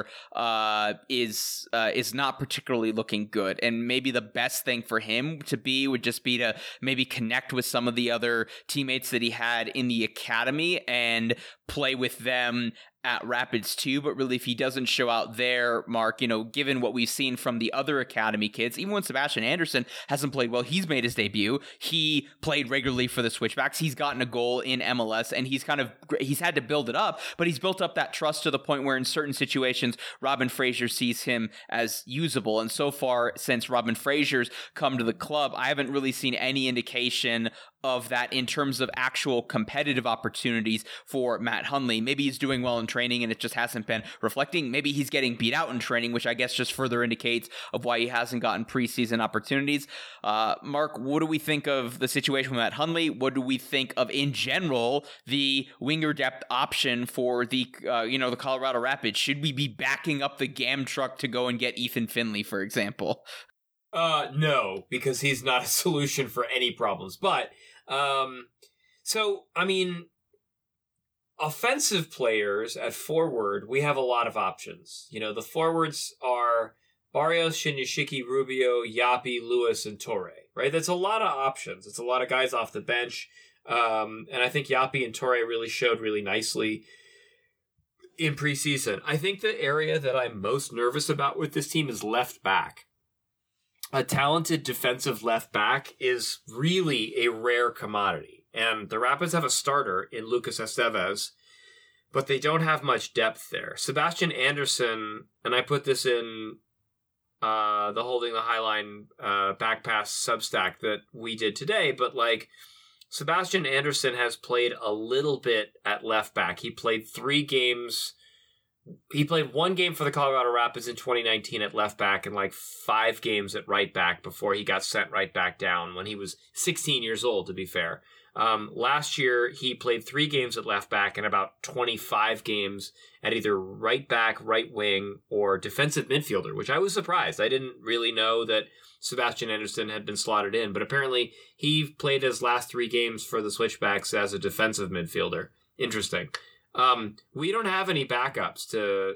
is not particularly looking good. And maybe the best thing for him to be would just be to maybe connect with some of the other teammates that he had in the academy and play with them at Rapids too. But really, if he doesn't show out there, Mark, given what we've seen from the other academy kids, even when Sebastian Anderson hasn't played well, he's made his debut. He played regularly for the Switchbacks. He's gotten a goal in MLS, and he's had to build it up, but he's built up that trust to the point where in certain situations, Robin Fraser sees him as usable. And so far, since Robin Fraser's come to the club, I haven't really seen any indication of that in terms of actual competitive opportunities for Matt Hundley. Maybe he's doing well in training and it just hasn't been reflecting. Maybe he's getting beat out in training, which I guess just further indicates of why he hasn't gotten preseason opportunities. Mark, what do we think of the situation with Matt Hundley? What do we think of, in general, the winger depth option for the the Colorado Rapids? Should we be backing up the GAM truck to go and get Ethan Finley, for example? No, because he's not a solution for any problems. But, offensive players at forward, we have a lot of options. The forwards are Barrios, Shinyashiki, Rubio, Yapi, Lewis, and Torre, right? That's a lot of options. It's a lot of guys off the bench. And I think Yapi and Torre really showed really nicely in preseason. I think the area that I'm most nervous about with this team is left back. A talented defensive left back is really a rare commodity. And the Rapids have a starter in Lucas Esteves, but they don't have much depth there. Sebastian Anderson, and I put this in the Holding the Highline back pass Substack that we did today, but Sebastian Anderson has played a little bit at left back. He played 3 games. He played 1 game for the Colorado Rapids in 2019 at left back and 5 games at right back before he got sent right back down when he was 16 years old, to be fair. Last year, he played 3 games at left back and about 25 games at either right back, right wing, or defensive midfielder, which I was surprised. I didn't really know that Sebastian Anderson had been slotted in, but apparently he played his last 3 games for the Switchbacks as a defensive midfielder. Interesting. We don't have any backups to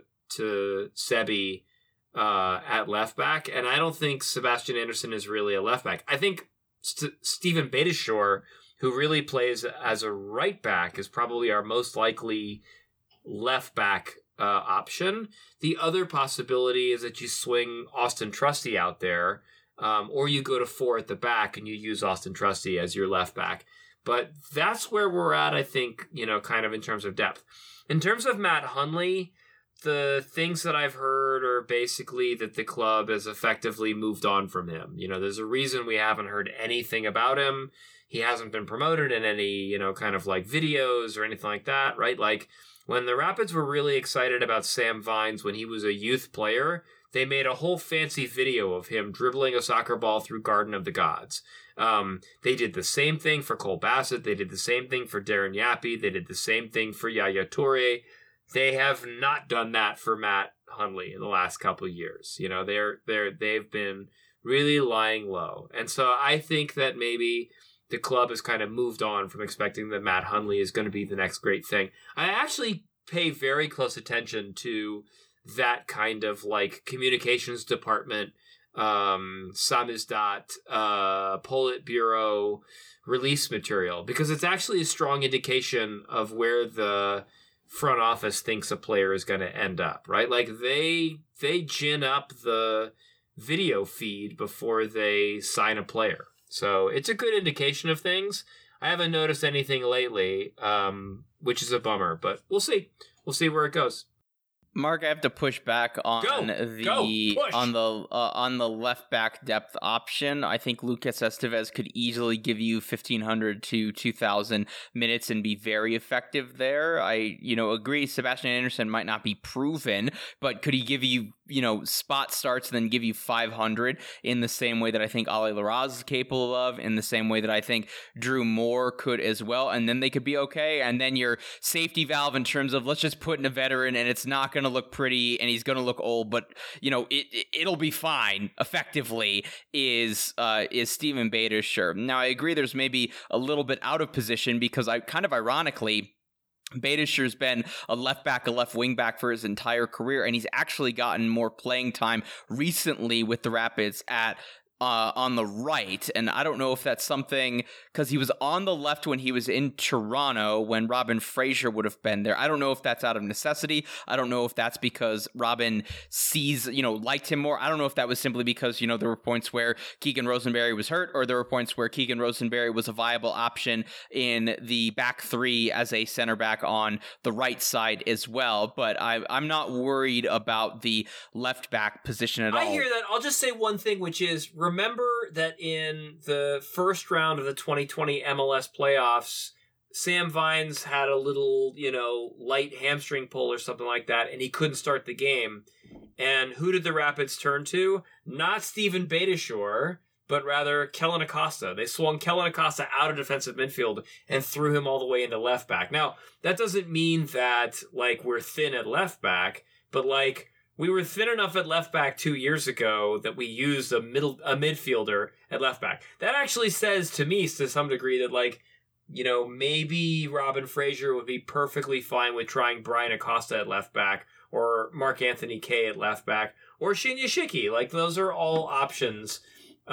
Sebi at left back, and I don't think Sebastian Anderson is really a left back. I think Steven Beitashour, who really plays as a right back, is probably our most likely left back option. The other possibility is that you swing Austin Trusty out there, or you go to 4 at the back and you use Austin Trusty as your left back. But that's where we're at, I think, kind of in terms of depth. In terms of Matt Hundley, the things that I've heard are basically that the club has effectively moved on from him. There's a reason we haven't heard anything about him. He hasn't been promoted in any, kind of videos or anything like that, right? When the Rapids were really excited about Sam Vines when he was a youth player, they made a whole fancy video of him dribbling a soccer ball through Garden of the Gods. They did the same thing for Cole Bassett. They did the same thing for Darren Yapi. They did the same thing for Yaya Toure. They have not done that for Matt Hundley in the last couple of years. They've been really lying low. And so I think that maybe the club has kind of moved on from expecting that Matt Hundley is going to be the next great thing. I actually pay very close attention to that kind of communications department, samizdat, Politburo release material, because it's actually a strong indication of where the front office thinks a player is going to end up, right? They gin up the video feed before they sign a player. So it's a good indication of things. I haven't noticed anything lately, which is a bummer, but we'll see. We'll see where it goes. Mark, I have to push back on on the left back depth option. I think Lucas Esteves could easily give you 1,500 to 2,000 minutes and be very effective there. I agree. Sebastian Anderson might not be proven, but could he give you spot starts and then give you 500 in the same way that I think Ali Larraz is capable of, in the same way that I think Drew Moore could as well, and then they could be okay. And then your safety valve in terms of let's just put in a veteran and it's not going to look pretty and he's going to look old, but it'll be fine effectively is Steven Beitashour. Now I agree there's maybe a little bit out of position because I kind of ironically Beitashour's been a left back, a left wing back for his entire career, and he's actually gotten more playing time recently with the Rapids at on the right, and I don't know if that's something because he was on the left when he was in Toronto when Robin Fraser would have been there. I don't know if that's out of necessity. I don't know if that's because Robin liked him more. I don't know if that was simply because there were points where Keegan Rosenberry was hurt, or there were points where Keegan Rosenberry was a viable option in the back 3 as a center back on the right side as well. But I'm not worried about the left back position at all. I hear that. I'll just say one thing, which is remember that in the first round of the 2020 MLS playoffs, Sam Vines had a little, light hamstring pull or something like that, and he couldn't start the game. And who did the Rapids turn to? Not Steven Beitashour, but rather Kellen Acosta. They swung Kellen Acosta out of defensive midfield and threw him all the way into left back. Now, that doesn't mean that, we're thin at left back, but, we were thin enough at left back 2 years ago that we used a midfielder at left back. That actually says to me, to some degree, that, maybe Robin Fraser would be perfectly fine with trying Brian Acosta at left back, or Mark Anthony Kaye at left back, or Shinya Shiki. Those are all options,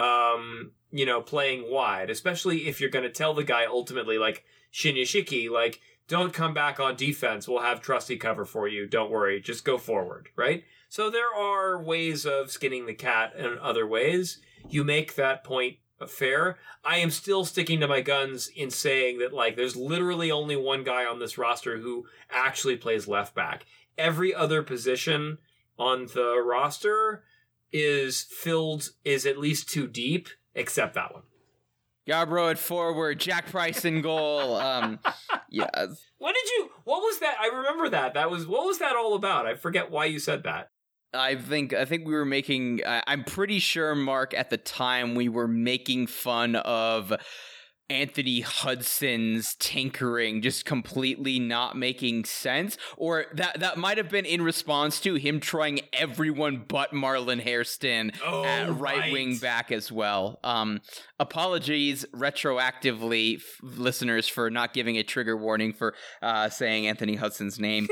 playing wide, especially if you're going to tell the guy ultimately, Shinya Shiki, don't come back on defense. We'll have Trusty cover for you. Don't worry. Just go forward, right? So there are ways of skinning the cat and other ways. You make that point fair. I am still sticking to my guns in saying that, there's literally only one guy on this roster who actually plays left back. Every other position on the roster is at least too deep, except that one. Yarbrough at forward, Jack Price in goal. Yeah. What was that? I remember that. What was that all about? I forget why you said that. I think we were making, I'm pretty sure, Mark, at the time we were making fun of Anthony Hudson's tinkering just completely not making sense, or that might have been in response to him trying everyone but Marlon Hairston at right wing back as well. Apologies retroactively, listeners, for not giving a trigger warning for saying Anthony Hudson's name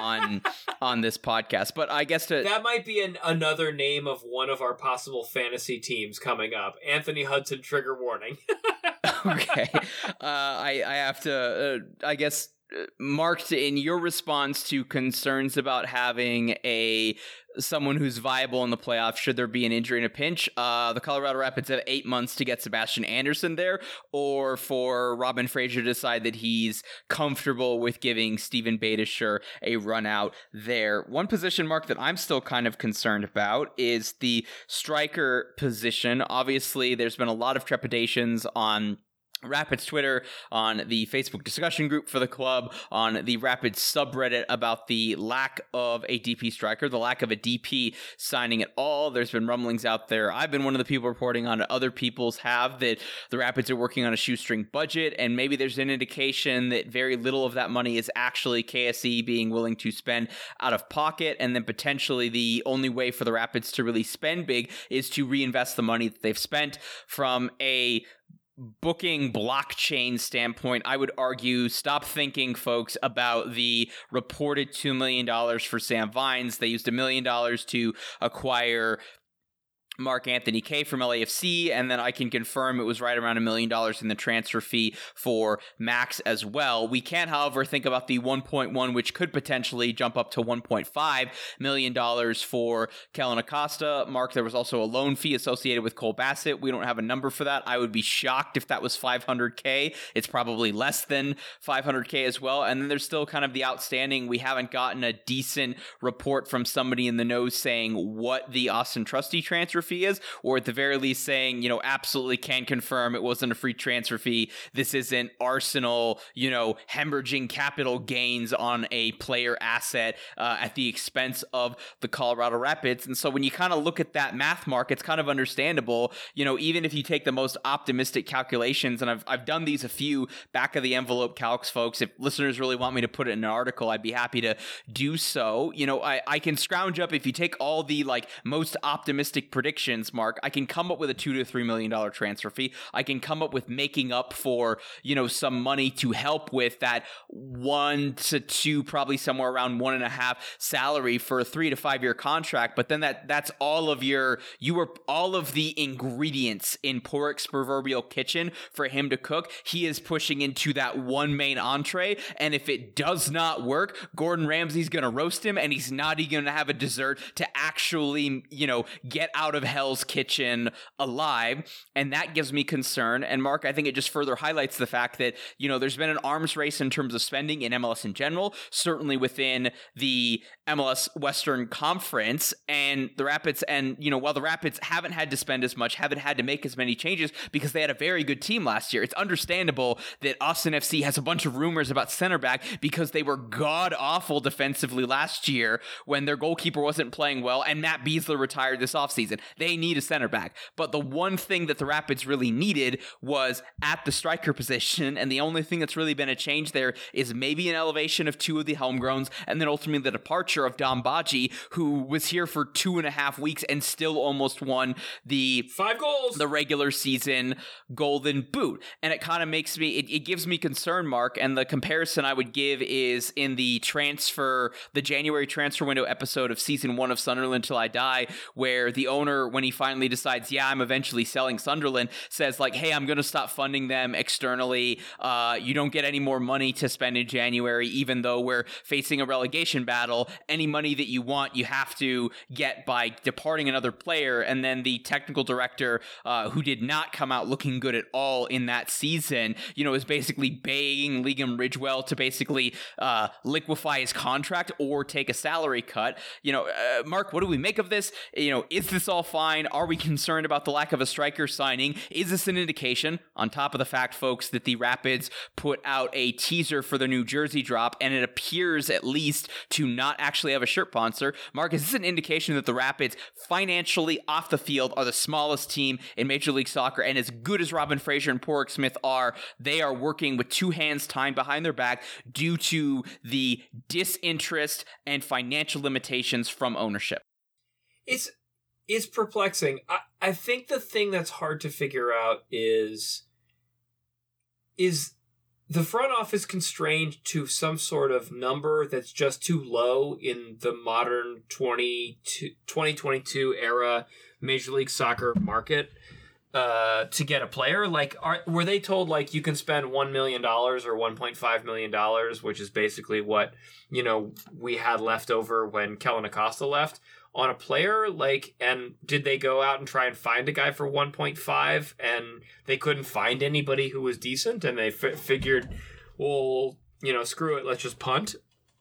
on this podcast. But I guess that might be another name of one of our possible fantasy teams coming up. Anthony Hudson trigger warning. Okay. I have to, I guess, Mark, in your response to concerns about having someone who's viable in the playoffs should there be an injury in a pinch, the Colorado Rapids have 8 months to get Sebastian Anderson there, or for Robin Fraser to decide that he's comfortable with giving Steven Beitashour a run out there. One position, Mark, that I'm still kind of concerned about is the striker position. Obviously, there's been a lot of trepidations on Rapids Twitter, on the Facebook discussion group for the club, on the Rapids subreddit about the lack of a DP striker, the lack of a DP signing at all. There's been rumblings out there. I've been one of the people reporting on it. Other people's have that the Rapids are working on a shoestring budget, and maybe there's an indication that very little of that money is actually KSE being willing to spend out of pocket, and then potentially the only way for the Rapids to really spend big is to reinvest the money that they've spent. From a booking blockchain standpoint, I would argue stop thinking, folks, about the reported $2 million for Sam Vines. They used $1 million to acquire Mark Anthony Kaye from LAFC, and then I can confirm it was right around $1 million in the transfer fee for Max as well. We can't, however, think about the 1.1, which could potentially jump up to $1.5 million for Kellen Acosta. Mark, there was also a loan fee associated with Cole Bassett. We don't have a number for that. I would be shocked if that was $500K. It's probably less than $500K as well. And then there's still kind of the outstanding. We haven't gotten a decent report from somebody in the know saying what the Austin Trusty transfer fee is, or at the very least saying, absolutely can confirm it wasn't a free transfer fee. This isn't Arsenal, hemorrhaging capital gains on a player asset at the expense of the Colorado Rapids. And so when you kind of look at that math, Mark, it's kind of understandable, even if you take the most optimistic calculations, and I've done these a few back of the envelope calcs, folks. If listeners really want me to put it in an article, I'd be happy to do so. I can scrounge up, if you take all the most optimistic predictions, Mark, I can come up with a $2 to $3 million transfer fee. I can come up with making up for, some money to help with that 1 to 2, probably somewhere around 1.5 salary for a 3 to 5 year contract. But then that's all of all of the ingredients in Porik's proverbial kitchen for him to cook. He is pushing into that one main entree. And if it does not work, Gordon Ramsay's going to roast him, and he's not even going to have a dessert to actually, get out of of Hell's Kitchen alive, and that gives me concern. And Mark, I think it just further highlights the fact that, there's been an arms race in terms of spending in MLS in general, certainly within the MLS Western Conference, and the Rapids, and while the Rapids haven't had to spend as much, haven't had to make as many changes because they had a very good team last year. It's understandable that Austin FC has a bunch of rumors about center back because they were god-awful defensively last year when their goalkeeper wasn't playing well and Matt Beasler retired this offseason. They need a center back. But the one thing that the Rapids really needed was at the striker position, and the only thing that's really been a change there is maybe an elevation of two of the homegrowns, and then ultimately the departure of Dom Baji, who was here for 2.5 weeks and still almost won the 5 goals, the regular season Golden Boot. And it kind of makes me, it gives me concern, Mark, and the comparison I would give is in the January transfer window episode of season 1 of Sunderland Till I Die, where the owner, when he finally decides, I'm eventually selling Sunderland, says like, hey, I'm going to stop funding them externally. You don't get any more money to spend in January, even though we're facing a relegation battle. Any money that you want, you have to get by departing another player. And then the technical director, who did not come out looking good at all in that season, is basically begging Liam Ridgewell to basically liquefy his contract or take a salary cut. Mark, what do we make of this? Is this all fine? Are we concerned about the lack of a striker signing? Is this an indication, on top of the fact, folks, that the Rapids put out a teaser for the New Jersey drop, and it appears at least to not actually have a shirt sponsor? Mark, is this an indication that the Rapids financially off the field are the smallest team in Major League Soccer, and as good as Robin Fraser and Porrick Smith are, they are working with two hands tied behind their back due to the disinterest and financial limitations from ownership? It's perplexing. I think the thing that's hard to figure out is the front office constrained to some sort of number that's just too low in the modern 2022 era Major League Soccer market to get a player? Like, were they told, like, you can spend $1 million or $1.5 million, which is basically what, we had left over when Kellen Acosta left, on a player? Like, and did they go out and try and find a guy for 1.5 and they couldn't find anybody who was decent, and they figured, well, screw it, let's just punt?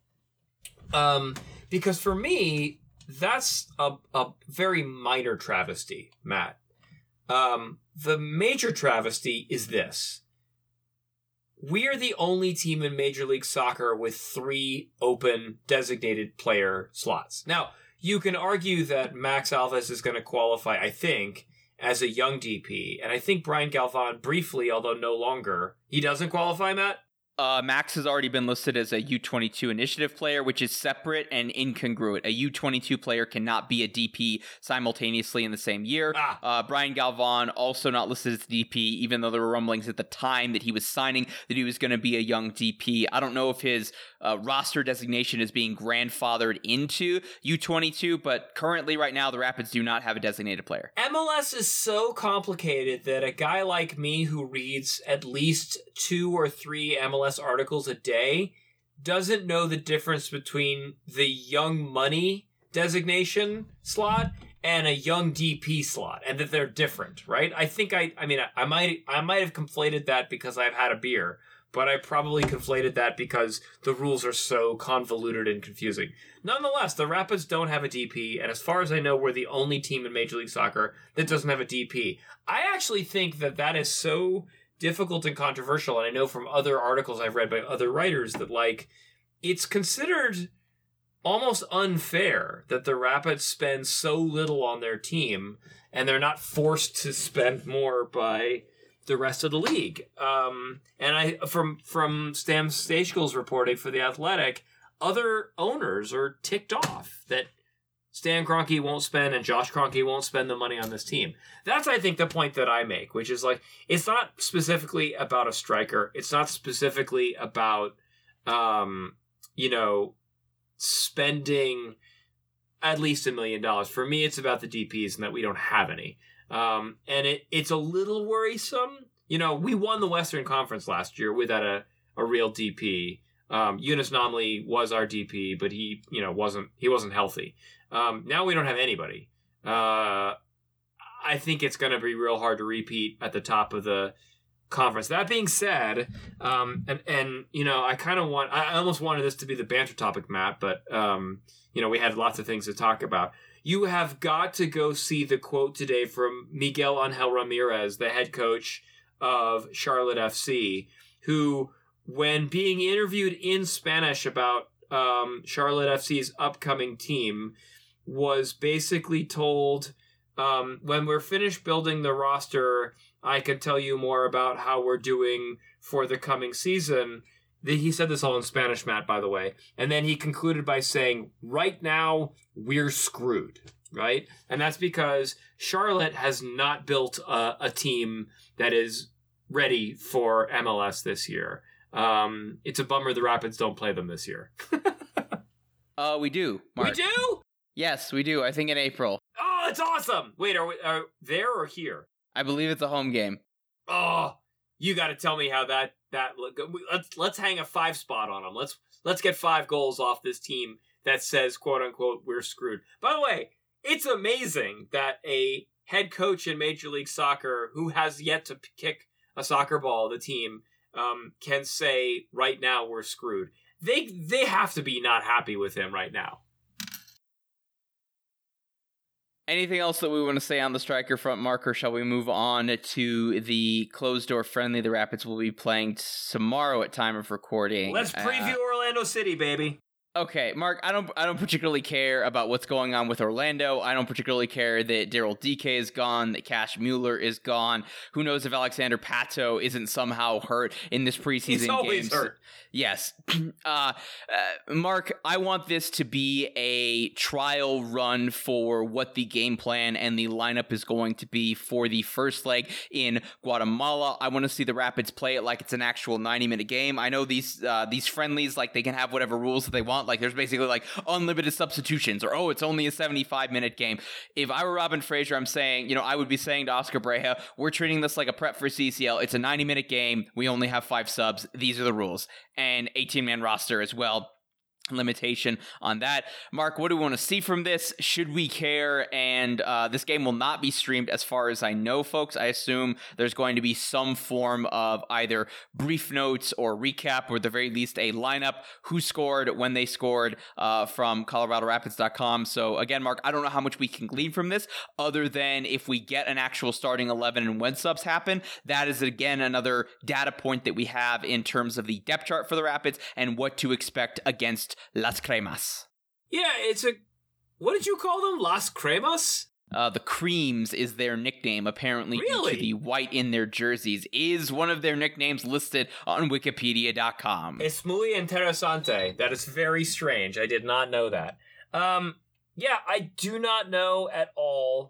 Because for me, that's a very minor travesty, Matt. The major travesty is this. We are the only team in Major League Soccer with 3 open designated player slots. Now, you can argue that Max Alves is going to qualify, I think, as a young DP. And I think Brian Galvan briefly, although no longer, he doesn't qualify, Matt? Max has already been listed as a U22 initiative player, which is separate and incongruent. A U22 player cannot be a DP simultaneously in the same year. Brian Galvan also not listed as DP, even though there were rumblings at the time that he was signing that he was going to be a young DP. I don't know if his roster designation is being grandfathered into U22, but currently right now the Rapids do not have a designated player. MLS is so complicated that a guy like me who reads at least 2 or 3 MLS articles a day doesn't know the difference between the young money designation slot and a young DP slot, and that they're different, right? I think I might have conflated that because I've had a beer, but I probably conflated that because the rules are so convoluted and confusing. Nonetheless, the Rapids don't have a DP, and as far as I know, we're the only team in Major League Soccer that doesn't have a DP. I actually think that is so difficult and controversial, and I know from other articles I've read by other writers that, like, it's considered almost unfair that the Rapids spend so little on their team and they're not forced to spend more by the rest of the league. And from Stan Stejskil's reporting for The Athletic, other owners are ticked off that Stan Kroenke won't spend and Josh Kroenke won't spend the money on this team. That's, I think, the point that I make, which is, like, it's not specifically about a striker. It's not specifically about, spending at least $1 million. For me, it's about the DPs and that we don't have any. And it's a little worrisome. We won the Western Conference last year without a real DP. Eunice Nomley was our DP, but he wasn't healthy. Now we don't have anybody. I think it's going to be real hard to repeat at the top of the conference. That being said, and you know, I almost wanted this to be the banter topic, Matt, but you know, we had lots of things to talk about. You have got to go see the quote today from Miguel Angel Ramirez, the head coach of Charlotte FC, who, when being interviewed in Spanish about Charlotte FC's upcoming team, was basically told, when we're finished building the roster, I can tell you more about how we're doing for the coming season. He said this all in Spanish, Matt, by the way. And then he concluded by saying, right now, we're screwed, right? And that's because Charlotte has not built a team that is ready for MLS this year. It's a bummer the Rapids don't play them this year. We do, Mark. We do? Yes, we do. I think in April. Oh, that's awesome. Wait, are there or here? I believe it's a home game. Oh, you got to tell me how that look. Let's hang a 5 spot on them. Let's get 5 goals off this team that says, quote unquote, we're screwed. By the way, it's amazing that a head coach in Major League Soccer who has yet to kick a soccer ball, the team, can say right now we're screwed. They have to be not happy with him right now. Anything else that we want to say on the striker front, Mark, or shall we move on to the closed-door friendly the Rapids will be playing tomorrow at time of recording? Let's preview Orlando City, baby. Okay, Mark, I don't particularly care about what's going on with Orlando. I don't particularly care that Daryl Dike is gone, that Cash Mueller is gone. Who knows if Alexander Pato isn't somehow hurt in this preseason game? He's always hurt. Yes. Mark, I want this to be a trial run for what the game plan and the lineup is going to be for the first leg in Guatemala. I want to see the Rapids play it like it's an actual 90-minute game. I know these friendlies, like, they can have whatever rules that they want. Like, there's basically like unlimited substitutions, or it's only a 75-minute game. If I were Robin Fraser, I'm saying, you know, I would be saying to Oscar Breja, we're treating this like a prep for CCL. It's a 90-minute game. We only have 5 subs. These are the rules. And 18-man roster as well. Limitation on that. Mark, what do we want to see from this? Should we care? And this game will not be streamed as far as I know, folks. I assume there's going to be some form of either brief notes or recap, or at the very least a lineup, who scored, when they scored, from ColoradoRapids.com. So again, Mark, I don't know how much we can glean from this, other than if we get an actual starting 11 and when subs happen, that is again another data point that we have in terms of the depth chart for the Rapids and what to expect against Las Cremas. Yeah, what did you call them? Las Cremas? The Creams is their nickname, apparently. Really? Due to the white in their jerseys, is one of their nicknames listed on Wikipedia.com. Es muy interesante. That is very strange. I did not know that. Yeah, I do not know at all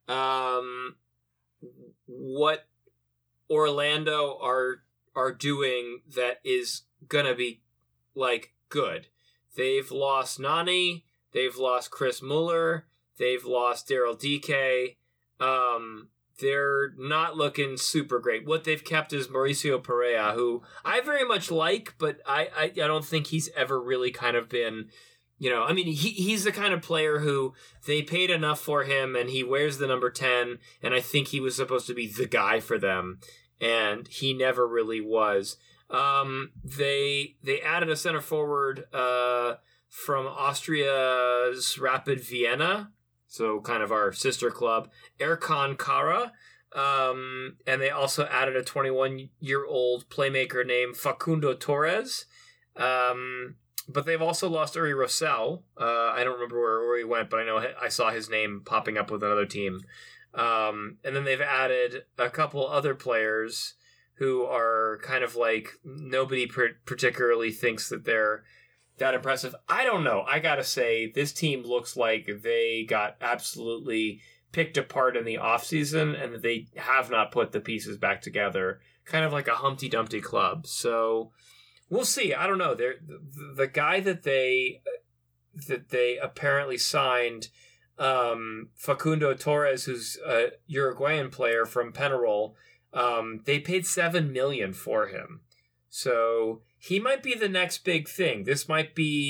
what Orlando are doing that is gonna be, like, good. They've lost Nani. They've lost Chris Mueller. They've lost Daryl Dike. They're not looking super great. What they've kept is Mauricio Perea, who I very much like, but I don't think he's ever really kind of been, you know, I mean, he's the kind of player who they paid enough for him, and he wears the number 10, and I think he was supposed to be the guy for them, and he never really was. They added a center forward from Austria's Rapid Vienna, so kind of our sister club, Erkan Kara, and they also added a 21-year-old playmaker named Facundo Torres, but they've also lost Uri Rosell. I don't remember where he went, but I know I saw his name popping up with another team, and then they've added a couple other players who are kind of like, nobody particularly thinks that they're that impressive. I don't know. I gotta say, this team looks like they got absolutely picked apart in the offseason, and that they have not put the pieces back together, kind of like a Humpty Dumpty club. So we'll see. I don't know. The guy that they apparently signed, Facundo Torres, who's a Uruguayan player from Penarol, they paid $7 million for him. So he might be the next big thing. This might be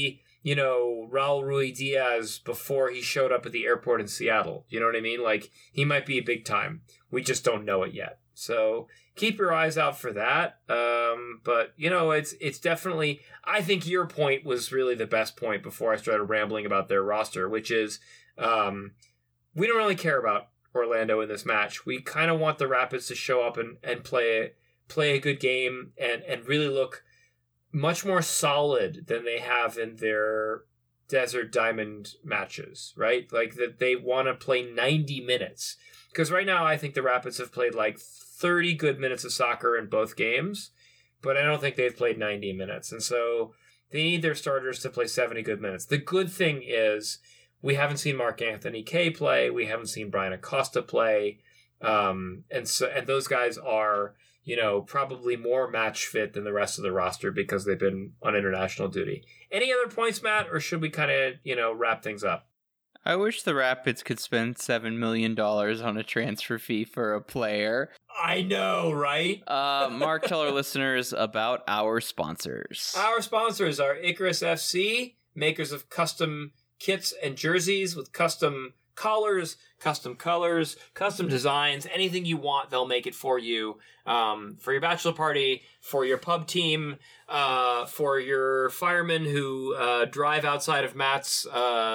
Raul Ruiz before he showed up at the airport in Seattle. You know what I mean? Like, he might be big time. We just don't know it yet. So keep your eyes out for that. But it's definitely, I think your point was really the best point before I started rambling about their roster, which is we don't really care about Orlando in this match. We kind of want the Rapids to show up and play a good game and really look much more solid than they have in their Desert Diamond matches, right? Like, that they want to play 90 minutes. Because right now, I think the Rapids have played like 30 good minutes of soccer in both games, but I don't think they've played 90 minutes. And so they need their starters to play 70 good minutes. The good thing is we haven't seen Mark Anthony Kaye play. We haven't seen Brian Acosta play. And those guys are, probably more match fit than the rest of the roster because they've been on international duty. Any other points, Matt, or should we kind of, wrap things up? I wish the Rapids could spend $7 million on a transfer fee for a player. I know, right? Mark, tell our listeners about our sponsors. Our sponsors are Icarus FC, makers of custom kits and jerseys with custom collars, custom colors, custom designs. Anything you want, they'll make it for you. For your bachelor party, for your pub team, for your firemen who drive outside of Matt's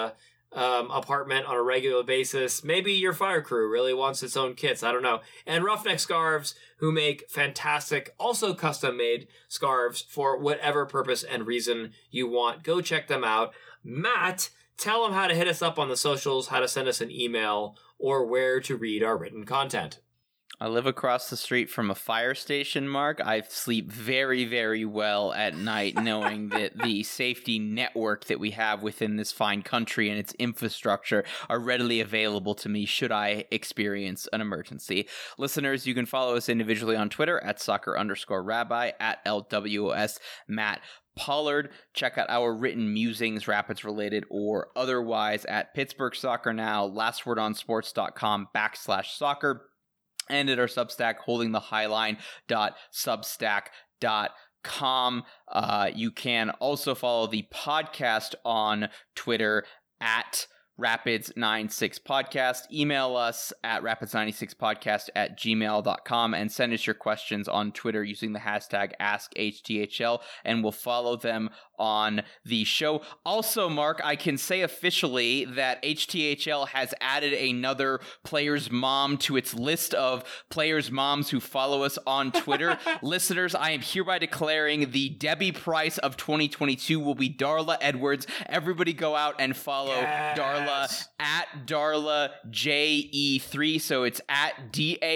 apartment on a regular basis. Maybe your fire crew really wants its own kits. I don't know. And Roughneck Scarves, who make fantastic, also custom-made scarves for whatever purpose and reason you want. Go check them out. Matt, tell them how to hit us up on the socials, how to send us an email, or where to read our written content. I live across the street from a fire station, Mark. I sleep very, very well at night knowing that the safety network that we have within this fine country and its infrastructure are readily available to me should I experience an emergency. Listeners, you can follow us individually on Twitter at soccer_rabbi, at LWS Matt Pollard. Check out our written musings, Rapids related or otherwise, at Pittsburgh Soccer Now, lastwordonssports.com/soccer. And at our Substack, holdingthehighline.substack.com. You can also follow the podcast on Twitter at Rapids96podcast. Email us at rapids96podcast@gmail.com and send us your questions on Twitter using the hashtag AskHTHL, and we'll follow them on the show. Also, Mark, I can say officially that HTHL has added another player's mom to its list of players' moms who follow us on Twitter. Listeners, I am hereby declaring the Debbie Price of 2022 will be Darla Edwards. Everybody go out and follow Darla at Darla JE3. So it's at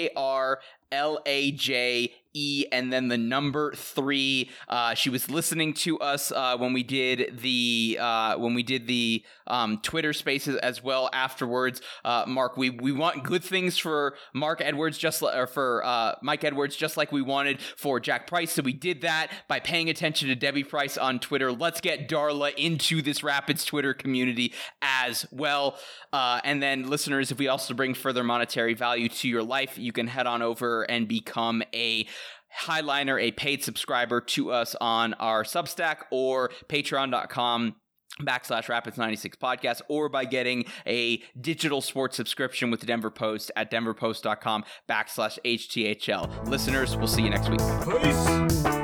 DARLAJE and then the number 3. She was listening to us when we did the Twitter Spaces as well afterwards. Mark, we want good things for Mike Edwards, just like we wanted for Jack Price. So we did that by paying attention to Debbie Price on Twitter. Let's get Darla into this Rapids Twitter community as well. And then, listeners, if we also bring further monetary value to your life, you can head on over and become a Highliner, a paid subscriber to us on our Substack or patreon.com/Rapids96 podcast, or by getting a digital sports subscription with the Denver Post at denverpost.com/HTHL. Listeners, we'll see you next week. Peace.